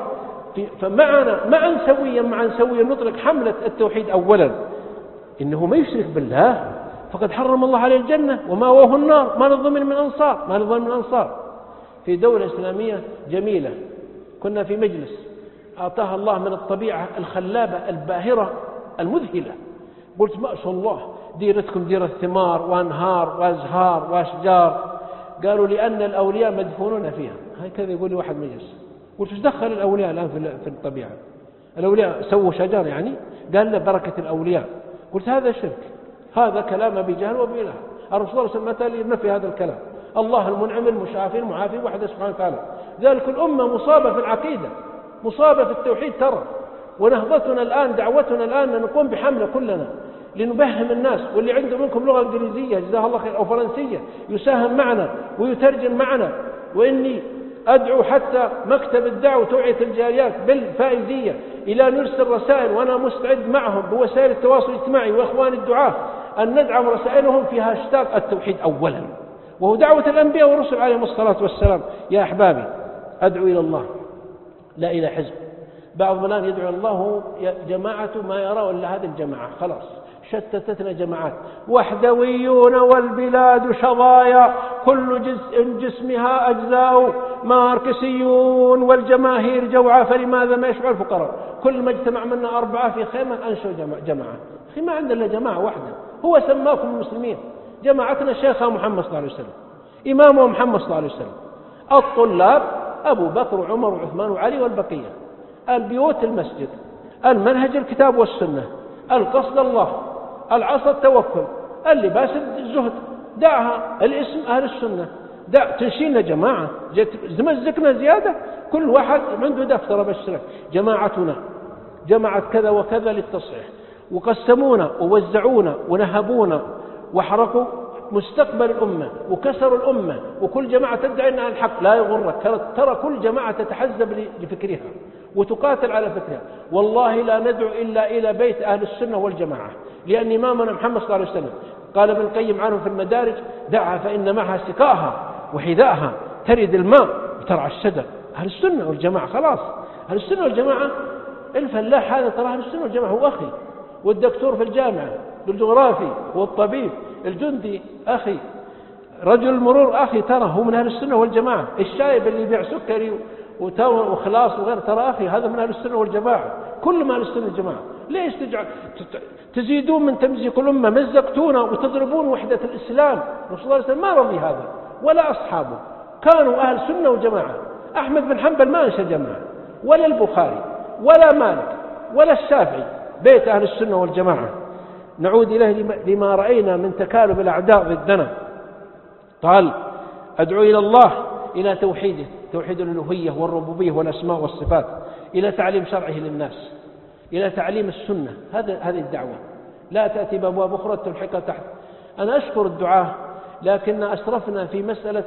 معا سويا نطلق حملة التوحيد أولا، إنه ما يشرك بالله فقد حرم الله عليه الجنة ومأواه النار، ما نظن من أنصار. في دولة إسلامية جميلة كنا في مجلس أعطاها الله من الطبيعة الخلابة الباهرة المذهلة. قلت ما شاء الله ديرتكم ديرة ثمار وأنهار وأزهار وأشجار. قالوا لأن الأولياء مدفونون فيها. هكذا يقول لي واحد مجلس. قلت ايش دخل الأولياء الآن في الطبيعة؟ الأولياء سووا شجر يعني؟ قال له بركة الأولياء. قلت هذا شرك، هذا كلام بجهل وبإله. الرسول صلى الله عليه وسلم متى ينفي هذا الكلام؟ الله المنعم المشافي المعافي وحده سبحانه وتعالى. ذلك الأمة مصابة في العقيدة، مصابة في التوحيد ترى. ونهضتنا الآن دعوتنا الآن أن نقوم بحملة كلنا لنبهم الناس، واللي عنده منكم لغة إنجليزية جزاه الله خير أو فرنسية يساهم معنا ويترجم معنا. وإني أدعو حتى مكتب الدعوة توعية الجاليات بالفائزية إلى نرسل رسائل، وأنا مستعد معهم بوسائل التواصل الاجتماعي وإخوان الدعاة أن ندعم رسائلهم في هاشتاج التوحيد أولا، وهو دعوة الأنبياء والرسل عليهم الصلاة والسلام. يا أحبابي أدعو إلى الله لا إلى حزب. بعض الآن يدعو الله جماعة ما يرى إلا هذه الجماعة، خلاص شتتتنا جماعات. وحدويون والبلاد شظايا كل جزء جسمها أجزاء، ماركسيون والجماهير جوعى فلماذا ما يشبع الفقراء. كل ما اجتمع منا 4 في خيمة أنشوا جماعة. أخي ما عندنا إلا جماعة واحدة، هو سماكم المسلمين. جماعتنا شيخها محمد صلى الله عليه وسلم، إمامه محمد صلى الله عليه وسلم، الطلاب أبو بكر وعمر وعثمان وعلي والبقية، البيوت المسجد، المنهج الكتاب والسنة، القصد الله، العصا التوكل، اللباس الزهد، دعها الاسم أهل السنة. تنشينا جماعة مزقنا زيادة، كل واحد عنده دفتر بشرك. جماعتنا جماعة كذا وكذا للتصحيح، وقسمونا ووزعونا ونهبونا وحرقوا مستقبل الأمة وكسروا الأمة، وكل جماعة تدعي أنها الحق. لا يغرك، ترى كل جماعة تتحزب لفكرها وتقاتل على فكرها. والله لا ندعو إلا إلى بيت أهل السنة والجماعة، لأن إمامنا محمد صلى الله عليه وسلم قال ابن القيم عنه في المدارج: دعها فإن معها سقاها وحذاءها ترد الماء وترعى الشجر. أهل السنة والجماعة خلاص، أهل السنة والجماعة. الفلاح هذا ترى أهل السنة والجماعة هو أخي، والدكتور في الجامعة والجغرافي والطبيب الجندي أخي، رجل المرور أخي، ترى هو من أهل السنة والجماعة. الشايب اللي يبيع سكري وخلاص وغير ترى أخي، هذا من أهل السنة والجماعة. كل ما أهل السنة والجماعة. ليش تزيدون من تمزيق الأمة؟ مزقتونا وتضربون وحدة الإسلام. رسول الله صلى الله عليه وسلم ما رضي هذا ولا أصحابه، كانوا أهل سنة وجماعة. أحمد بن حنبل ما أنشأ جماعة، ولا البخاري ولا مالك ولا الشافعي، بيت أهل السنة والجماعة. نعود إليه لما رأينا من تكالب الأعداء ضدنا. قال: أدعو إلى الله إلى توحيده، توحيد الألوهية والربوبية والأسماء والصفات، إلى تعليم شرعه للناس، إلى تعليم السنة. هذه الدعوة لا تأتي بأبواب أخرى تلحقها تحت. أنا أشكر الدعاة، لكن أسرفنا في مسألة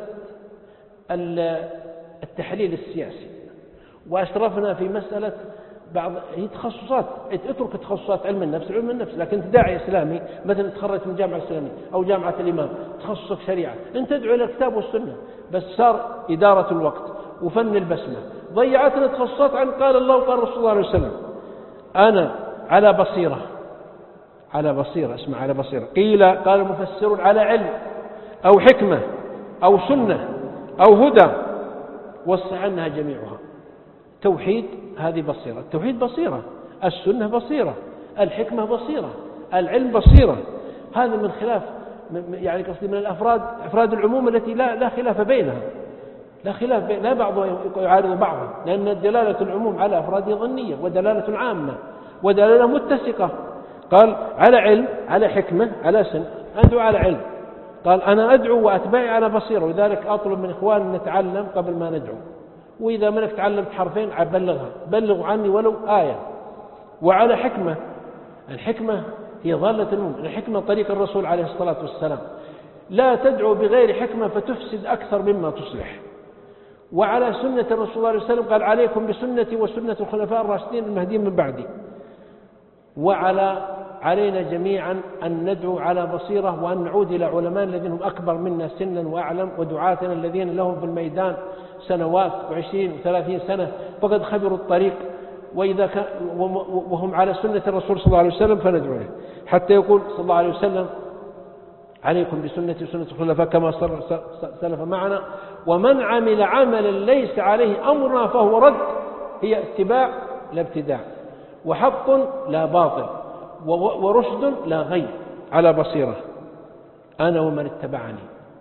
التحليل السياسي، وأسرفنا في مسألة بعض تخصصات. اترك تخصصات علم النفس، لكن انت داعي إسلامي مثلا تخرجت من جامعة الإسلامية أو جامعة الإمام، تخصصك شريعة، انت تدعو إلى الكتاب والسنة. بس صار إدارة الوقت وفن البسمة ضيعتنا تخصصات عن قال الله وقال رسول الله عليه وسلم. أنا على بصيرة، اسمع، على بصيرة. قيل قال المفسرون على علم أو حكمة أو سنة أو هدى، وصح عنها جميعها. توحيد هذه بصيرة، التوحيد بصيرة، السنة بصيرة، الحكمة بصيرة، العلم بصيرة. هذا من خلاف، يعني قصدي من أفراد العموم التي لا خلاف بينها، لا بعضها يعارض بعضا، لأن دلالة العموم على أفراده ظنية، ودلالة عامة ودلالة متسقة. قال: على علم، على حكمة، على سن. أدعو على علم، قال أنا أدعو وأتباعي على بصيرة، ولذلك أطلب من إخواننا نتعلم قبل ما ندعو، وإذا منك تعلمت حرفين بلغوا عني ولو آية، وعلى حكمة. الحكمة هي ضالة المؤمن، الحكمة طريق الرسول عليه الصلاة والسلام، لا تدعو بغير حكمة فتفسد أكثر مما تصلح. وعلى سنة الرسول صلى الله عليه وسلم قال عليكم بسنتي وسنة الخلفاء الراشدين المهديين من بعدي. علينا جميعا أن ندعو على بصيرة، وأن نعود إلى علماء الذين هم أكبر منا سنا وأعلم، ودعاتنا الذين لهم في الميدان سنوات و20 و30 سنة فقد خبروا الطريق، وهم على سنة الرسول صلى الله عليه وسلم فندعو له، حتى يقول صلى الله عليه وسلم عليكم بسنتي وسنة الخلفاء كما سلف معنا، ومن عمل عملا ليس عليه أمرنا فهو رد. هي اتباع لا ابتداع، وحق لا باطل، ورشد لا غي، على بصيرة أنا ومن اتبعني.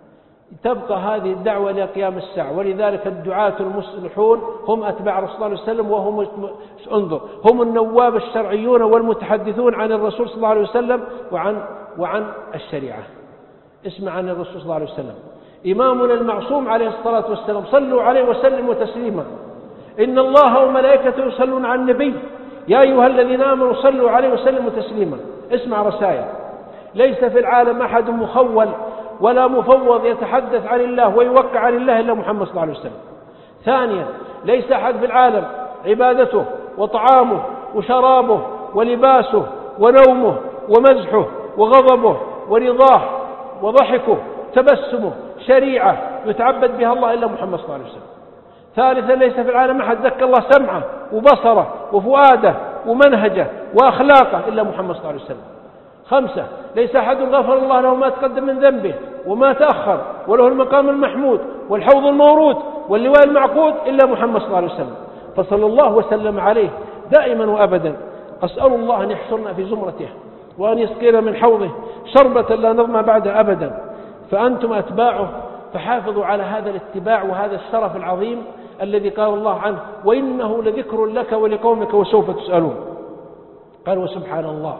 تبقى هذه الدعوة إلى قيام الساعة، ولذلك الدعاة المصلحون هم أتباع رسول الله صلى الله عليه وسلم، وهم انظر هم النواب الشرعيون والمتحدثون عن الرسول صلى الله عليه وسلم وعن الشريعة. اسمع عن الرسول صلى الله عليه وسلم إمامنا المعصوم عليه الصلاة والسلام، صلوا عليه وسلموا تسليما، إن الله وملائكته يصلون على النبي يا أيها الذين آمنوا صلوا عليه وسلموا تسليما. اسمع رسائل، ليس في العالم أحد مخول ولا مفوض يتحدث عن الله ويوقع عن الله إلا محمد صلى الله عليه وسلم. ثانيا، ليس أحد في العالم عبادته وطعامه وشرابه ولباسه ونومه ومزحه وغضبه ورضاه وضحكه تبسمه شريعة يتعبد بها الله إلا محمد صلى الله عليه وسلم. ثالثا، ليس في العالم أحد ذكر الله سمعه وبصره وفؤاده ومنهجه وأخلاقه إلا محمد صلى الله عليه وسلم. خمسة، ليس أحد غفر الله له ما تقدم من ذنبه وما تأخر، وله المقام المحمود والحوض المورود واللواء المعقود إلا محمد صلى الله عليه وسلم. فصلى الله وسلم عليه دائما وأبدا. أسأل الله أن يحشرنا في زمرته، وأن يسقينا من حوضه شربة لا نظمى بعدها أبدا. فأنتم أتباعه، فحافظوا على هذا الاتباع وهذا الشرف العظيم الذي قال الله عنه وإنه لذكر لك ولقومك وسوف تسألون. قال وسبحان الله،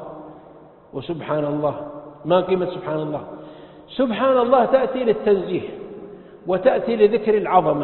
وسبحان الله. ما قيمة سبحان الله؟ سبحان الله تأتي للتنزيه، وتأتي لذكر العظمة،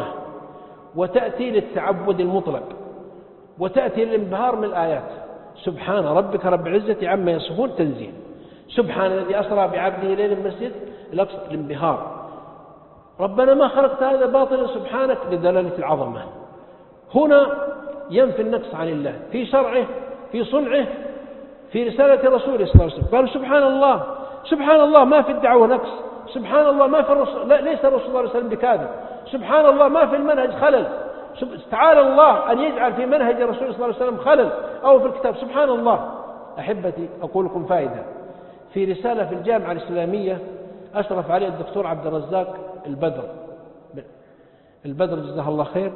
وتأتي للتعبد المطلق، وتأتي للانبهار من الآيات. سبحان ربك رب العزة عما يصفون تنزيه. سبحان الذي أسرى بعبده ليلا من المسجد الأقصى، الانبهار. ربنا ما خلقت هذا باطلا سبحانك، لدلالة العظمة. هنا ينفي النقص عن الله في شرعه، في صنعه، في رسالة رسوله صلى الله عليه وسلم. قالوا سبحان الله، سبحان الله ما في الدعوة نقص، سبحان الله ما في الرسول، لا ليس الرسول صلى الله عليه وسلم بكاذب، سبحان الله ما في المنهج خلل، تعالى الله أن يجعل في منهج الرسول صلى الله عليه وسلم خلل أو في الكتاب. سبحان الله. أحبتي، أقول لكم فائدة في رسالة في الجامعة الإسلامية أشرف عليه الدكتور عبد الرزاق البدر جزاه الله خير،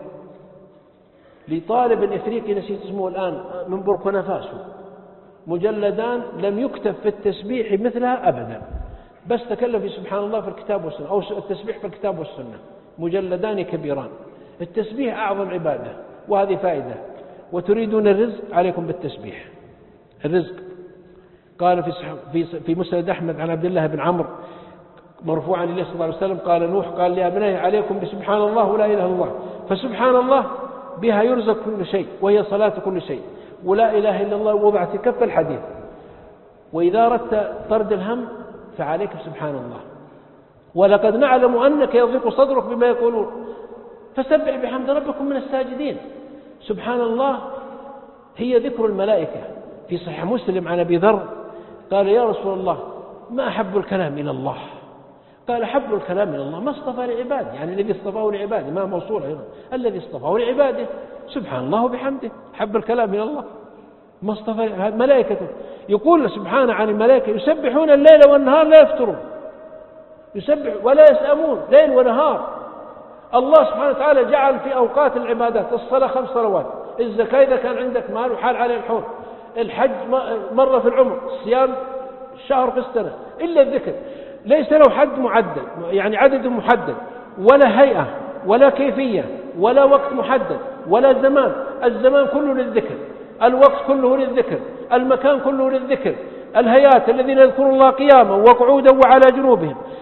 لطالب إفريقي نسيت اسمه الآن من بوركينا فاسو، مجلدان لم يكتب في التسبيح مثلها أبدا، بس تكلم في سبحان الله في الكتاب والسنة، أو التسبيح في الكتاب والسنة، مجلدان كبيران. التسبيح أعظم عبادة، وهذه فائدة. وتريدون الرزق، عليكم بالتسبيح. الرزق قال في مسند أحمد عن عبد الله بن عمرو مرفوعا إليه صلى الله عليه وسلم قال نوح قال لأبنائه عليكم بسبحان الله ولا إله إلا الله. فسبحان الله بها يرزق كل شيء، وهي صلاة كل شيء، ولا إله إلا الله وضعت كف الحديث. وإذا أردت طرد الهم فعليك بسبحان الله. ولقد نعلم أنك يضيق صدرك بما يقولون فسبح بحمد ربكم من الساجدين. سبحان الله هي ذكر الملائكة. في صحيح مسلم عن أبي ذر قال يا رسول الله ما أحب الكلام إلى الله؟ قال حب الكلام إلى الله ما اصطفى لعباده، يعني الذي اصطفاه لعباده، ما موصول هنا، الذي اصطفاه لعباده سبحان الله وبحمده. حب الكلام إلى الله ما اصطفى ملائكته. يقول سبحانه عن الملائكة يسبحون الليل والنهار لا يفترون، يسبح ولا يسأمون ليل ونهار. الله سبحانه وتعالى جعل في أوقات العبادات الصلاة 5 صلوات، الزكاة إذا كان عندك مال وحال عليه الحول، الحج مرة في العمر، الصيام شهر في السنة، إلا الذكر ليس له حد معدل، يعني عدد محدد، ولا هيئة ولا كيفية ولا وقت محدد ولا زمان. الزمان كله للذكر، الوقت كله للذكر، المكان كله للذكر. الهيئات الذين يذكرون الله قياما وقعودا وعلى جنوبهم،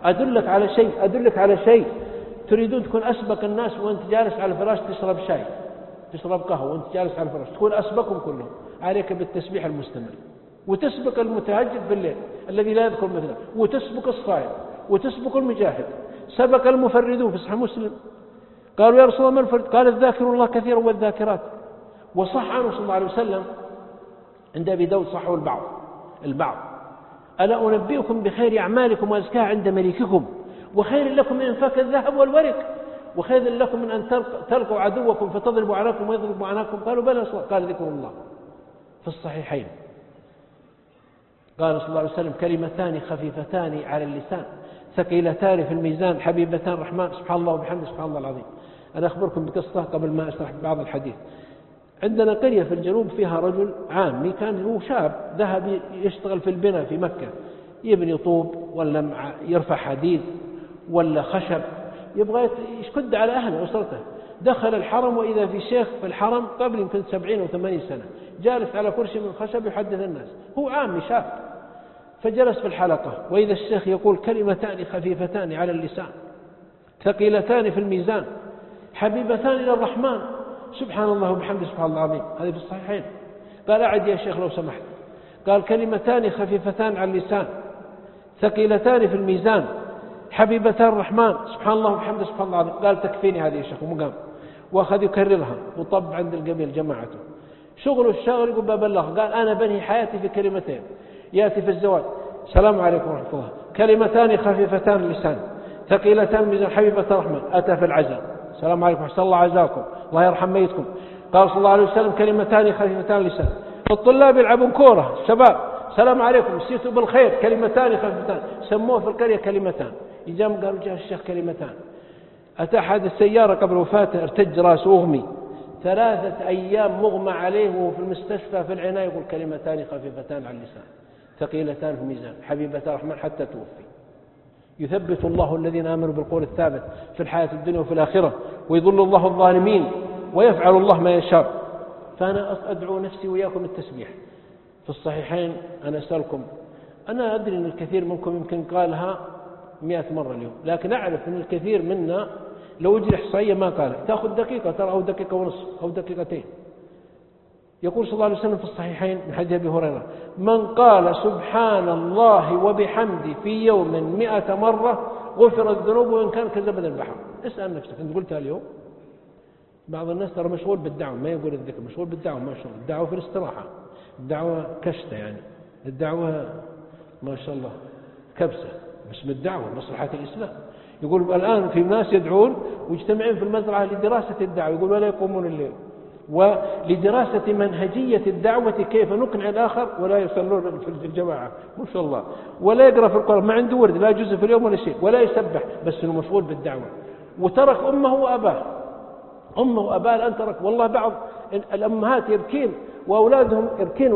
أدلك على شيء تريدون تكون أسبق الناس وأنت جالس على الفراش تشرب شاي، تشرب قهوة وأنت جالس على الفراش، تكون أسبقهم كلهم. عليك بالتسبيح المستمر، وتسبق المتهجد في الليل الذي لا يذكر مثله، وتسبق الصائم، وتسبق المجاهد. سبق المفردون في صحيح مسلم، قالوا يا رسول الله ما الفرد؟ قال الذاكرون الله كثيرا والذاكرات. وصح عنه صلى الله عليه وسلم عند أبي داود صحه البعض: ألا أنبئكم بخير أعمالكم وأزكاها عند مليككم، وخير لكم من إنفاق الذهب والورق، وخير لكم من أن تلقوا عدوكم فتضربوا عناكم ويضربوا عناكم؟ قالوا بلى. قال ذكر الله. في الصحيحين قال صلى الله عليه وسلم: كلمتان خفيفتان على اللسان ثقيلتان في الميزان حبيبتان الرحمن، سبحان الله وبحمده سبحان الله العظيم. أنا أخبركم بقصة قبل ما أشرح بعض الحديث. عندنا قرية في الجنوب فيها رجل عامي، كان هو شاب ذهب يشتغل في البناء في مكة، يبني طوب ولا يرفع حديد ولا خشب، يبغى يشد على أهله وأسرته. دخل الحرم وإذا في شيخ في الحرم قبل يمكن 70 أو 80 سنة جالس على كرسي من خشب يحدث الناس، هو عامي شاب. فجلس في الحلقة وإذا الشيخ يقول: كلمتان خفيفتان على اللسان ثقيلتان في الميزان حبيبتان إلى الرحمن، سبحان الله وبحمده سبحان الله العظيم. هذا في الصحيحين. قال: أعد يا شيخ لو سمحت. قال: كلمتان خفيفتان على اللسان ثقيلتان في الميزان حبيبتان الرحمن، سبحان الله وبحمده سبحان الله العظيم. قال: تكفيني هذه يا شيخ، ومقام. وأخذ يكررها وطب عند القبيل جماعته. شغله الشاغل يقول: ببلغ. قال: أنا بنهي حياتي في كلمتين. يأتي في الزواج: السلام عليكم ورحمة الله، كلمتان خفيفتان اللسان ثقيلتان ميزان حبيبة الرحمن. أتى في العزاء: السلام عليكم أحسن الله عزاكم، الله يرحم ميتكم. قال صلى الله عليه وسلم: كلمتان خفيفتان اللسان. الطلاب يلعبون كورة، الشباب: السلام عليكم مسيتوا بالخير، كلمتان خفيفتان. سموه في القرية كلمتان. يجام قالوا: جاء الشيخ كلمتان. أتى أحد السيارة قبل وفاته ارتج راسه أغمي 3 أيام مغمى عليه وهو في المستشفى في العناية، يقول: كلمتان خفيفتان على اللسان ثقيلتان في الميزان حبيبة الرحمن، حتى توفي. يثبت الله الذين آمنوا بالقول الثابت في الحياة الدنيا وفي الآخرة، ويضل الله الظالمين ويفعل الله ما يشاء. فأنا أدعو نفسي وإياكم التسبيح. في الصحيحين أنا أسألكم، أنا أدري أن الكثير منكم يمكن قالها 100 مرة اليوم، لكن أعرف أن الكثير منا لو يجري إحصائية ما قالها، تأخذ دقيقة ترى، أو دقيقة ونصف أو دقيقتين. يقول صلى الله عليه وسلم في الصحيحين من حديث أبي هريرة: من قال سبحان الله وبحمده في يوم 100 مرة غفرت ذنوبه وإن كان كزبد البحر. اسأل نفسك، أنت قلتها اليوم؟ بعض الناس ترى مشغول بالدعوة، ما يقول الذكر، مشغول بالدعوة، ما شاء الله. الدعوة في الاستراحة، الدعوة كشتة يعني، الدعوة ما شاء الله كبسة، باسم الدعوة مصلحة الإسلام. يقول الآن في ناس يدعون ويجتمعون في المزرعة لدراسة الدعوة، يقول ولا يقومون الليل، ولدراسة منهجية الدعوة كيف نقنع الآخر، ولا يصلون في الجماعة ما شاء الله، ولا يقرأ في القرآن، ما عنده ورد لا جزء في اليوم ولا شيء، ولا يسبح، بس إنه مشغول بالدعوة. وترك أمه وأباه، أمه وأباه الآن ترك. والله بعض الأمهات يبكين وأولادهم يبكين،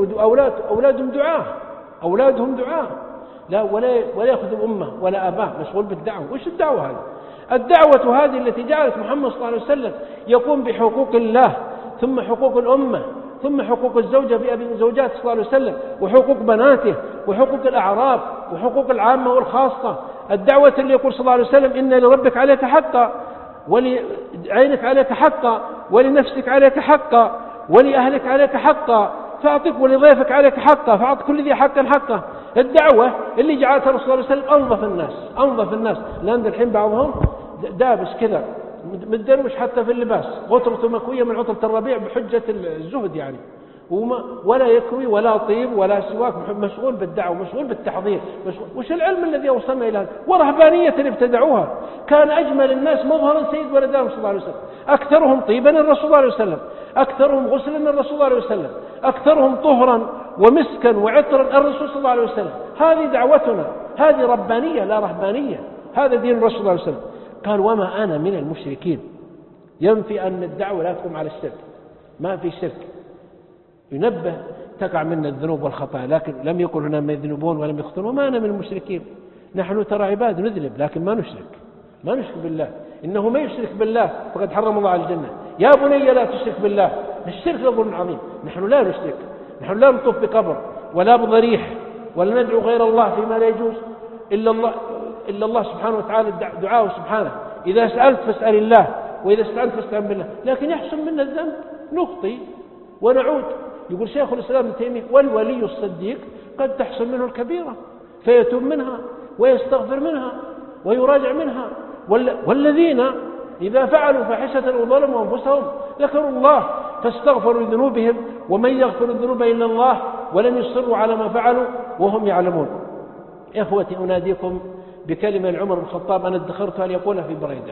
أولادهم دعاة لا ولا يأخذ أمه ولا أباه، مشغول بالدعوة. وإيش الدعوة هذه؟ الدعوة هذه التي جعلت محمد صلى الله عليه وسلم يقوم بحقوق الله، ثم حقوق الأمة، ثم حقوق الزوجة بأبي زوجات صلى الله عليه وسلم، وحقوق بناته، وحقوق الأعراب، وحقوق العامة والخاصة. الدعوة اللي يقول صلى الله عليه وسلم: إن لربك عليك حقا، ولعينك عليك حقا، ولنفسك عليك حقا، ولأهلك عليك حقا فأعطك، ولضيفك عليك حقا فأعط كل ذي حقا حقه. الدعوة اللي جعلتها الرسول صلى الله عليه وسلم أنظف الناس. لأن الحين بعضهم دابس كذا متدروش حتى في اللباس، غطرته مكوية من عطرة الربيع بحجة الزهد يعني، ولا يكوي ولا طيب ولا سواك، مشغول بالدعوة، مشغول بالتحضير، وش العلم الذي وصلنا إلى هذا؟ ورهبانية ابتدعوها. كان أجمل الناس مظهرا سيد ولد آدم صلى الله عليه وسلم، أكثرهم طيبا الرسول صلى الله عليه وسلم، أكثرهم غسلا الرسول صلى الله عليه وسلم، أكثرهم طهرا ومسكا وعطرا الرسول صلى الله عليه وسلم. هذه دعوتنا، هذه ربانية لا رهبانية، هذا دين الرسول صلى الله عليه وسلم. قال: وما أنا من المشركين. ينفي أن الدعوة لا تقوم على الشرك، ما في شرك، ينبه تقع منا الذنوب والخطايا، لكن لم يقل هنا ما يذنبون ولم يخطئون. وما أنا من المشركين، نحن ترى عباد نذنب لكن ما نشرك بالله. إنه ما يشرك بالله فقد حرم الله على الجنة. يا بني لا تشرك بالله، الشرك لظلم عظيم. نحن لا نشرك، نحن لا نطوف بقبر ولا بضريح ولا ندعو غير الله فيما لا يجوز إلا الله إلا الله سبحانه وتعالى دعاءه سبحانه، إذا سألت فاسأل الله، وإذا استعنت فاستعن بالله. لكن يحصل منا الذنب، نخطي ونعود. يقول شيخ الإسلام ابن تيمية: والولي الصديق قد تحصل منه الكبيرة فيتوب منها ويستغفر منها ويراجع منها. والذين إذا فعلوا فاحشة أو ظلموا أنفسهم ذكروا الله فاستغفروا لذنوبهم ومن يغفر الذنوب إلا الله ولم يصروا على ما فعلوا وهم يعلمون. إخوتي، أناديكم بكلمة لعمر بن الخطاب أنا ادخرتها ليقولها في بريدة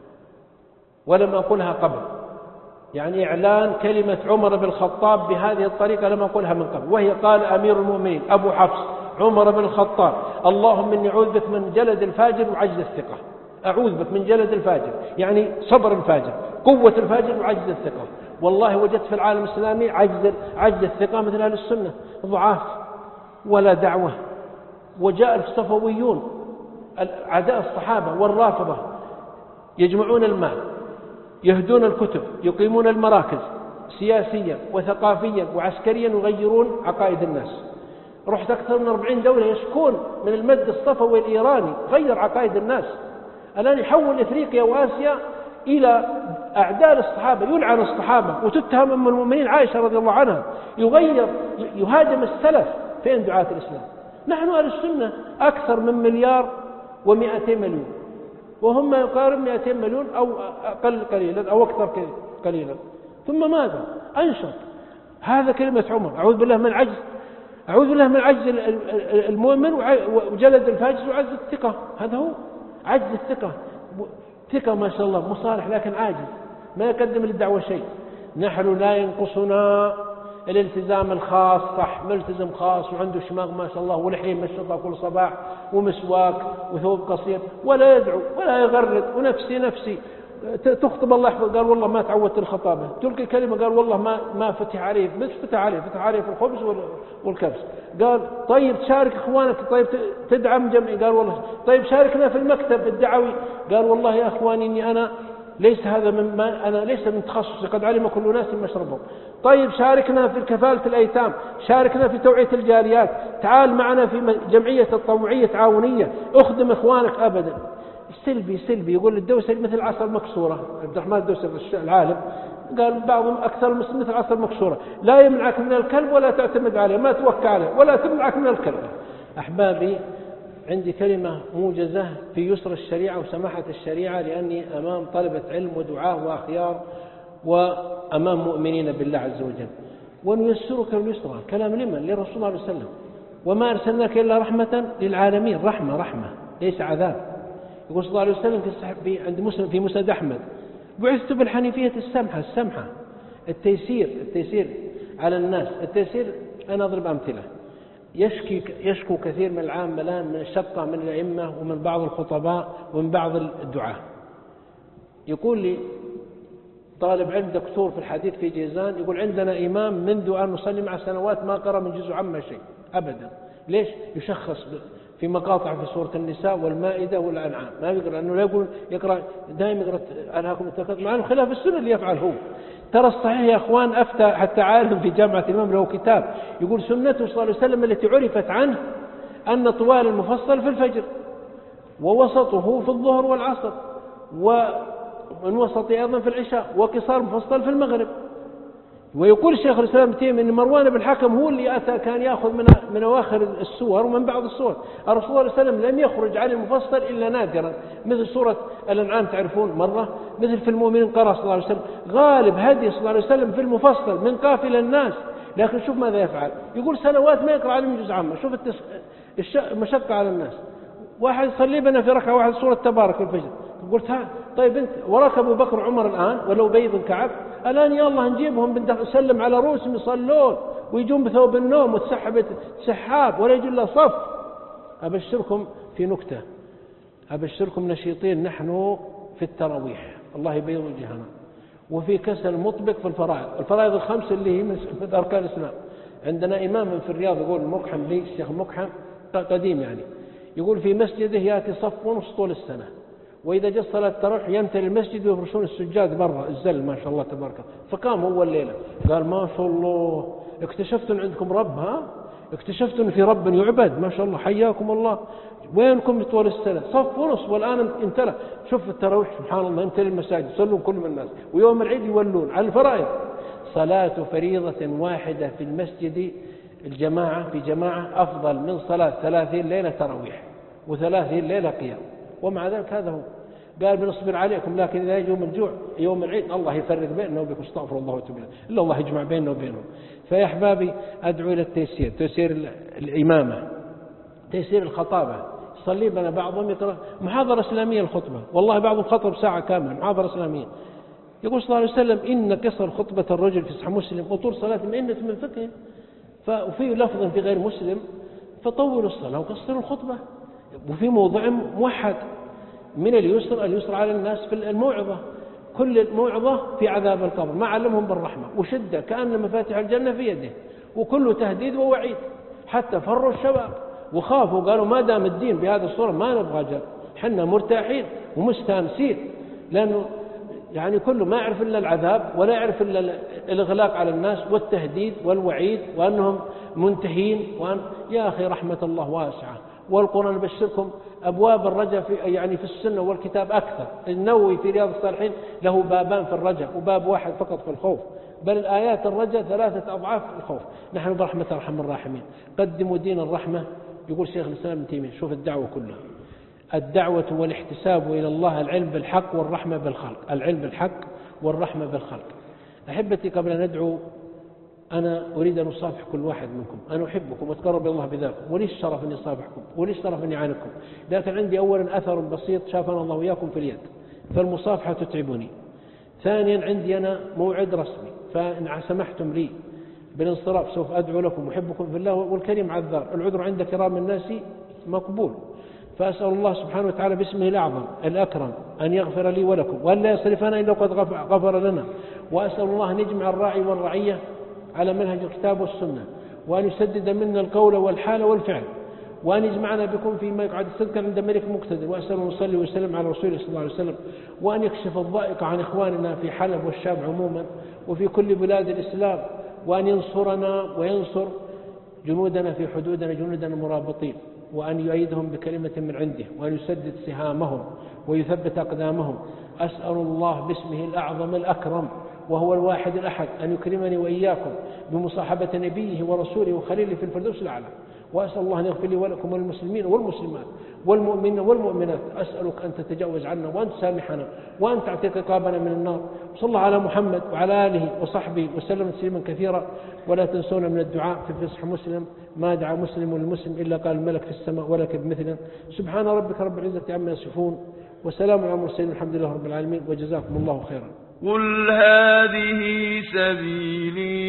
ولم أقولها قبل، يعني إعلان كلمة عمر بن الخطاب بهذه الطريقة لم أقولها من قبل، وهي: قال أمير المؤمنين أبو حفص عمر بن الخطاب: اللهم إني أعوذ بك من جلد الفاجر وعجز الثقة. أعوذ بك من جلد الفاجر يعني صبر الفاجر، قوة الفاجر وعجز الثقة. والله وجدت في العالم الإسلامي عجز الثقة مثل أهل السنة ضعاف ولا دعوة. وجاء الصفويون أعداء الصحابة والرافضة يجمعون المال، يهدون الكتب، يقيمون المراكز سياسيا وثقافيا وعسكريا، يغيرون عقائد الناس. رحت أكثر من 40 دولة يشكون من المد الصفوي الإيراني، غير عقائد الناس. الآن يحول إفريقيا وآسيا إلى أعداء الصحابة، يلعن الصحابة وتتهم أم المؤمنين عائشة رضي الله عنها، يهاجم السلف. فين دعاة الإسلام؟ نحن أهل السنة أكثر من 1,200,000,000 وهم ما يقارب 200 مليون أو أقل قليلا أو أكثر قليلا. ثم ماذا؟ أنشط. هذا كلمة عمر: أعوذ بالله من عجز، أعوذ بالله من عجز المؤمن وجلد الفاجر وعجز الثقة. هذا هو عجز الثقة. ثقة ما شاء الله مصالح لكن عاجز، ما يقدم للدعوة شيء. نحن لا ينقصنا الالتزام الخاص، صح، ملتزم خاص وعنده شماغ ما شاء الله ولحية مشطة كل صباح ومسواك وثوب قصير، ولا يدعو ولا يغرد، ونفسي تخطب الله يحفظ، قال والله ما تعودت الخطابة، تلقي كلمة قال والله ما فتح عليه، بس فتح عليه في الخبز والكبس. قال طيب تشارك إخوانك، طيب تدعم جمعي، قال والله طيب شاركنا في المكتب الدعوي، قال والله يا أخواني إني أنا ليس هذا أنا ليس من تخصصي، قد علم كل ناس مشربهم. طيب شاركنا في كفالة الأيتام، شاركنا في توعية الجاليات، تعال معنا في جمعية تطوعية تعاونية، أخدم إخوانك. أبدا سلبي. يقول الدوسري مثل عصا المكسورة، عبد الرحمن الدوسري العالم قال بعضهم أكثر مثل عصا المكسورة، لا يمنعك من الكلب ولا تعتمد عليه، ما توكل عليه ولا تمنعك من الكلب. أحبابي، عندي كلمة موجزة في يسر الشريعة وسماحة الشريعة، لأني أمام طلبة علم ودعاة وأخيار وأمام مؤمنين بالله عز وجل. ونيسرك اليسرى، كلام لمن؟ للرسول صلى الله عليه وسلم: وما أرسلناك إلا رحمة للعالمين. رحمة ليس عذاب. يقول صلى الله عليه وسلم عند مسلم في مسند أحمد: بعثت بالحنيفية السمحة. التيسير على الناس. التيسير أنا أضرب أمثلة. يشكو كثير من العامة الآن من الشقة من الأئمة ومن بعض الخطباء ومن بعض الدعاة. يقول لي طالب علم دكتور في الحديث في جيزان، يقول عندنا إمام منذ أن نصلي مع سنوات ما قرأ من جزء عما شيء أبدا. ليش؟ يشخص في مقاطع في سورة النساء والمائدة والأنعام، ما يقرأ، لأنه لا يقرأ دائما يقرأ ألهاكم التكاثر، مع أنه خلاف السنة اللي يفعل هو. ترى الصحيح يا أخوان، أفتى حتى عالم في جامعة الإمام له كتاب يقول سنته صلى الله عليه وسلم التي عرفت عنه أن طوال المفصل في الفجر، ووسطه في الظهر والعصر، ومن وسط أيضا في العشاء، وقصار المفصل في المغرب. ويقول الشيخ الإسلام ابن تيمية أن مروان بن الحكم هو اللي أتى كان يأخذ من أواخر السور ومن بعض السور. الرسول صلى الله عليه وسلم لم يخرج عن المفصل إلا نادرا، مثل سورة الأنعام تعرفون مرة، مثل في المؤمنين قرأ صلى الله عليه وسلم. غالب هدي صلى الله عليه وسلم في المفصل من قاف إلى الناس. لكن شوف ماذا يفعل، يقول سنوات ما يقرأ عليهم جزء عامة. شوف المشقة على الناس. واحد يصلي بنا في ركعة واحد سورة تبارك في الفجر، قلت ها طيب أنت وراك أبو بكر عمر الآن ولو أبي بن كعب الآن، يا الله نجيبهم نسلم على رؤوسهم يصلون ويجون بثوب النوم وتسحبت سحاب ولا يجوا إلا صف. أبشركم في نكتة، أبشركم نشيطين نحن في التراويح، الله يبيض وجهنا، وفي كسل مطبق في الفرائض الخمس اللي هي من أركان الإسلام. عندنا إمام في الرياض يقول مقحم لي الشيخ مقحم قديم يعني، يقول في مسجده يأتي صف ونص طول السنة، وإذا جاء صلاة التراويح يمتلئ المسجد ويفرشون السجاد برا الزل ما شاء الله تبارك الله. فقام هو الليلة قال ما شاء الله اكتشفتوا عندكم رب، ها اكتشفتوا أن في رب يعبد، ما شاء الله حياكم الله، وينكم طول السنة؟ صف ونص والآن امتلأ. شوف التراويح سبحان الله يمتلئ المساجد، يصلون كل من الناس، ويوم العيد يولون على الفرائض. صلاة فريضة واحدة في المسجد الجماعة في جماعة أفضل من صلاة 30 ليلة تراويح و30 ليلة قيام. ومع ذلك هذا هو قال بنصبر عليكم، لكن إذا يوم الجوع يوم العيد الله يفرق بيننا وبينكم، استغفر الله وتوب إليه، إلا الله يجمع بيننا وبينهم. فيا أحبابي أدعو إلى التيسير، تيسير الإمامة، تيسير الخطابة. يصلي بنا بعضهم يقرأ محاضرة إسلامية الخطبة، والله بعضهم خطب ساعة كاملة محاضرة إسلامية. يقول صلى الله عليه وسلم إن قصر خطبة الرجل في صحيح مسلم وطول صلاة مئنة من فقه. وفي لفظ في غير مسلم فطولوا الصلاة وقصروا الخطبة. وفي موضع موحد من اليسر على الناس في الموعظة، كل الموعظة في عذاب القبر، ما علمهم بالرحمة وشدة كأن مفاتيح الجنة في يده، وكله تهديد ووعيد. حتى فروا الشباب وخافوا، قالوا ما دام الدين بهذه الصورة ما نبغى جد، حنا مرتاحين ومستانسين، لأنه يعني كله ما يعرف إلا العذاب ولا يعرف إلا الإغلاق على الناس والتهديد والوعيد وأنهم منتهين. يا أخي رحمة الله واسعة، والقرآن بشركم أبواب الرجاء في السنة والكتاب أكثر. النووي في رياض الصالحين له بابان في الرجاء وباب واحد فقط في الخوف، بل الآيات الرجاء 3 أضعاف الخوف. نحن برحمة أرحم الراحمين قدموا دين الرحمة. يقول شيخ الإسلام ابن تيمية شوف الدعوة كلها، الدعوة والاحتساب إلى الله العلم بالحق والرحمة بالخلق، العلم بالحق والرحمة بالخلق. أحبتي قبل أن ندعو أنا أريد أن أصافح كل واحد منكم، أنا أحبكم وأتقرب إلى الله بذلكم، ولي الشرف أن أصافحكم ولي الشرف أن أعانكم، لكن عندي أولا أثر بسيط شافنا الله وإياكم في اليد، فالمصافحة تتعبني. ثانيا عندي أنا موعد رسمي، فإن سمحتم لي بالانصراف سوف أدعو لكم وأحبكم في الله والكريم عذار، العذر عند كرام الناس مقبول. فأسأل الله سبحانه وتعالى باسمه الأعظم الأكرم أن يغفر لي ولكم وأن لا يصرفنا إلا قد غفر لنا. وأسأل الله أن يجمع الراعي والرعية على منهج الكتاب والسنة، وأن يسدد منا القول والحال والفعل، وأن يجمعنا بكم فيما يقعد صدقا عند ملك مقتدر. وأسأل أن يصلي ويسلم على رسوله صلى الله عليه وسلم، وأن يكشف الضائق عن إخواننا في حلب والشام عموما وفي كل بلاد الإسلام، وأن ينصرنا وينصر جنودنا في حدودنا جنودنا المرابطين، وأن يؤيدهم بكلمة من عنده، وأن يسدد سهامهم ويثبت أقدامهم. أسأل الله باسمه الأعظم الأكرم وهو الواحد الأحد أن يكرمني وإياكم بمصاحبة نبيه ورسوله وخليله في الفردوس الأعلى. وأسأل الله أن يغفر لي ولكم والمسلمين والمسلمات والمؤمنين والمؤمنات. أسألك أن تتجاوز عنا وأن تسامحنا وأن تعتق رقابنا من النار. صلى الله على محمد وعلى آله وصحبه وسلم تسليما كثيرا. ولا تنسونا من الدعاء في صحيح مسلم ما دعا مسلم للمسلم إلا قال الملك في السماء ولك بمثله. سبحان ربك رب العزة عما يصفون وسلام على المرسلين الحمد لله رب العالمين وجزاكم الله خيرا. قل هذه سبيلي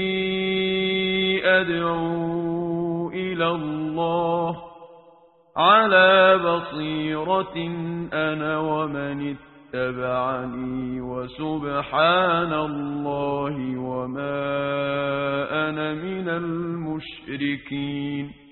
أدعو إلى الله على بصيرة أنا ومن اتبعني وسبحان الله وما أنا من المشركين.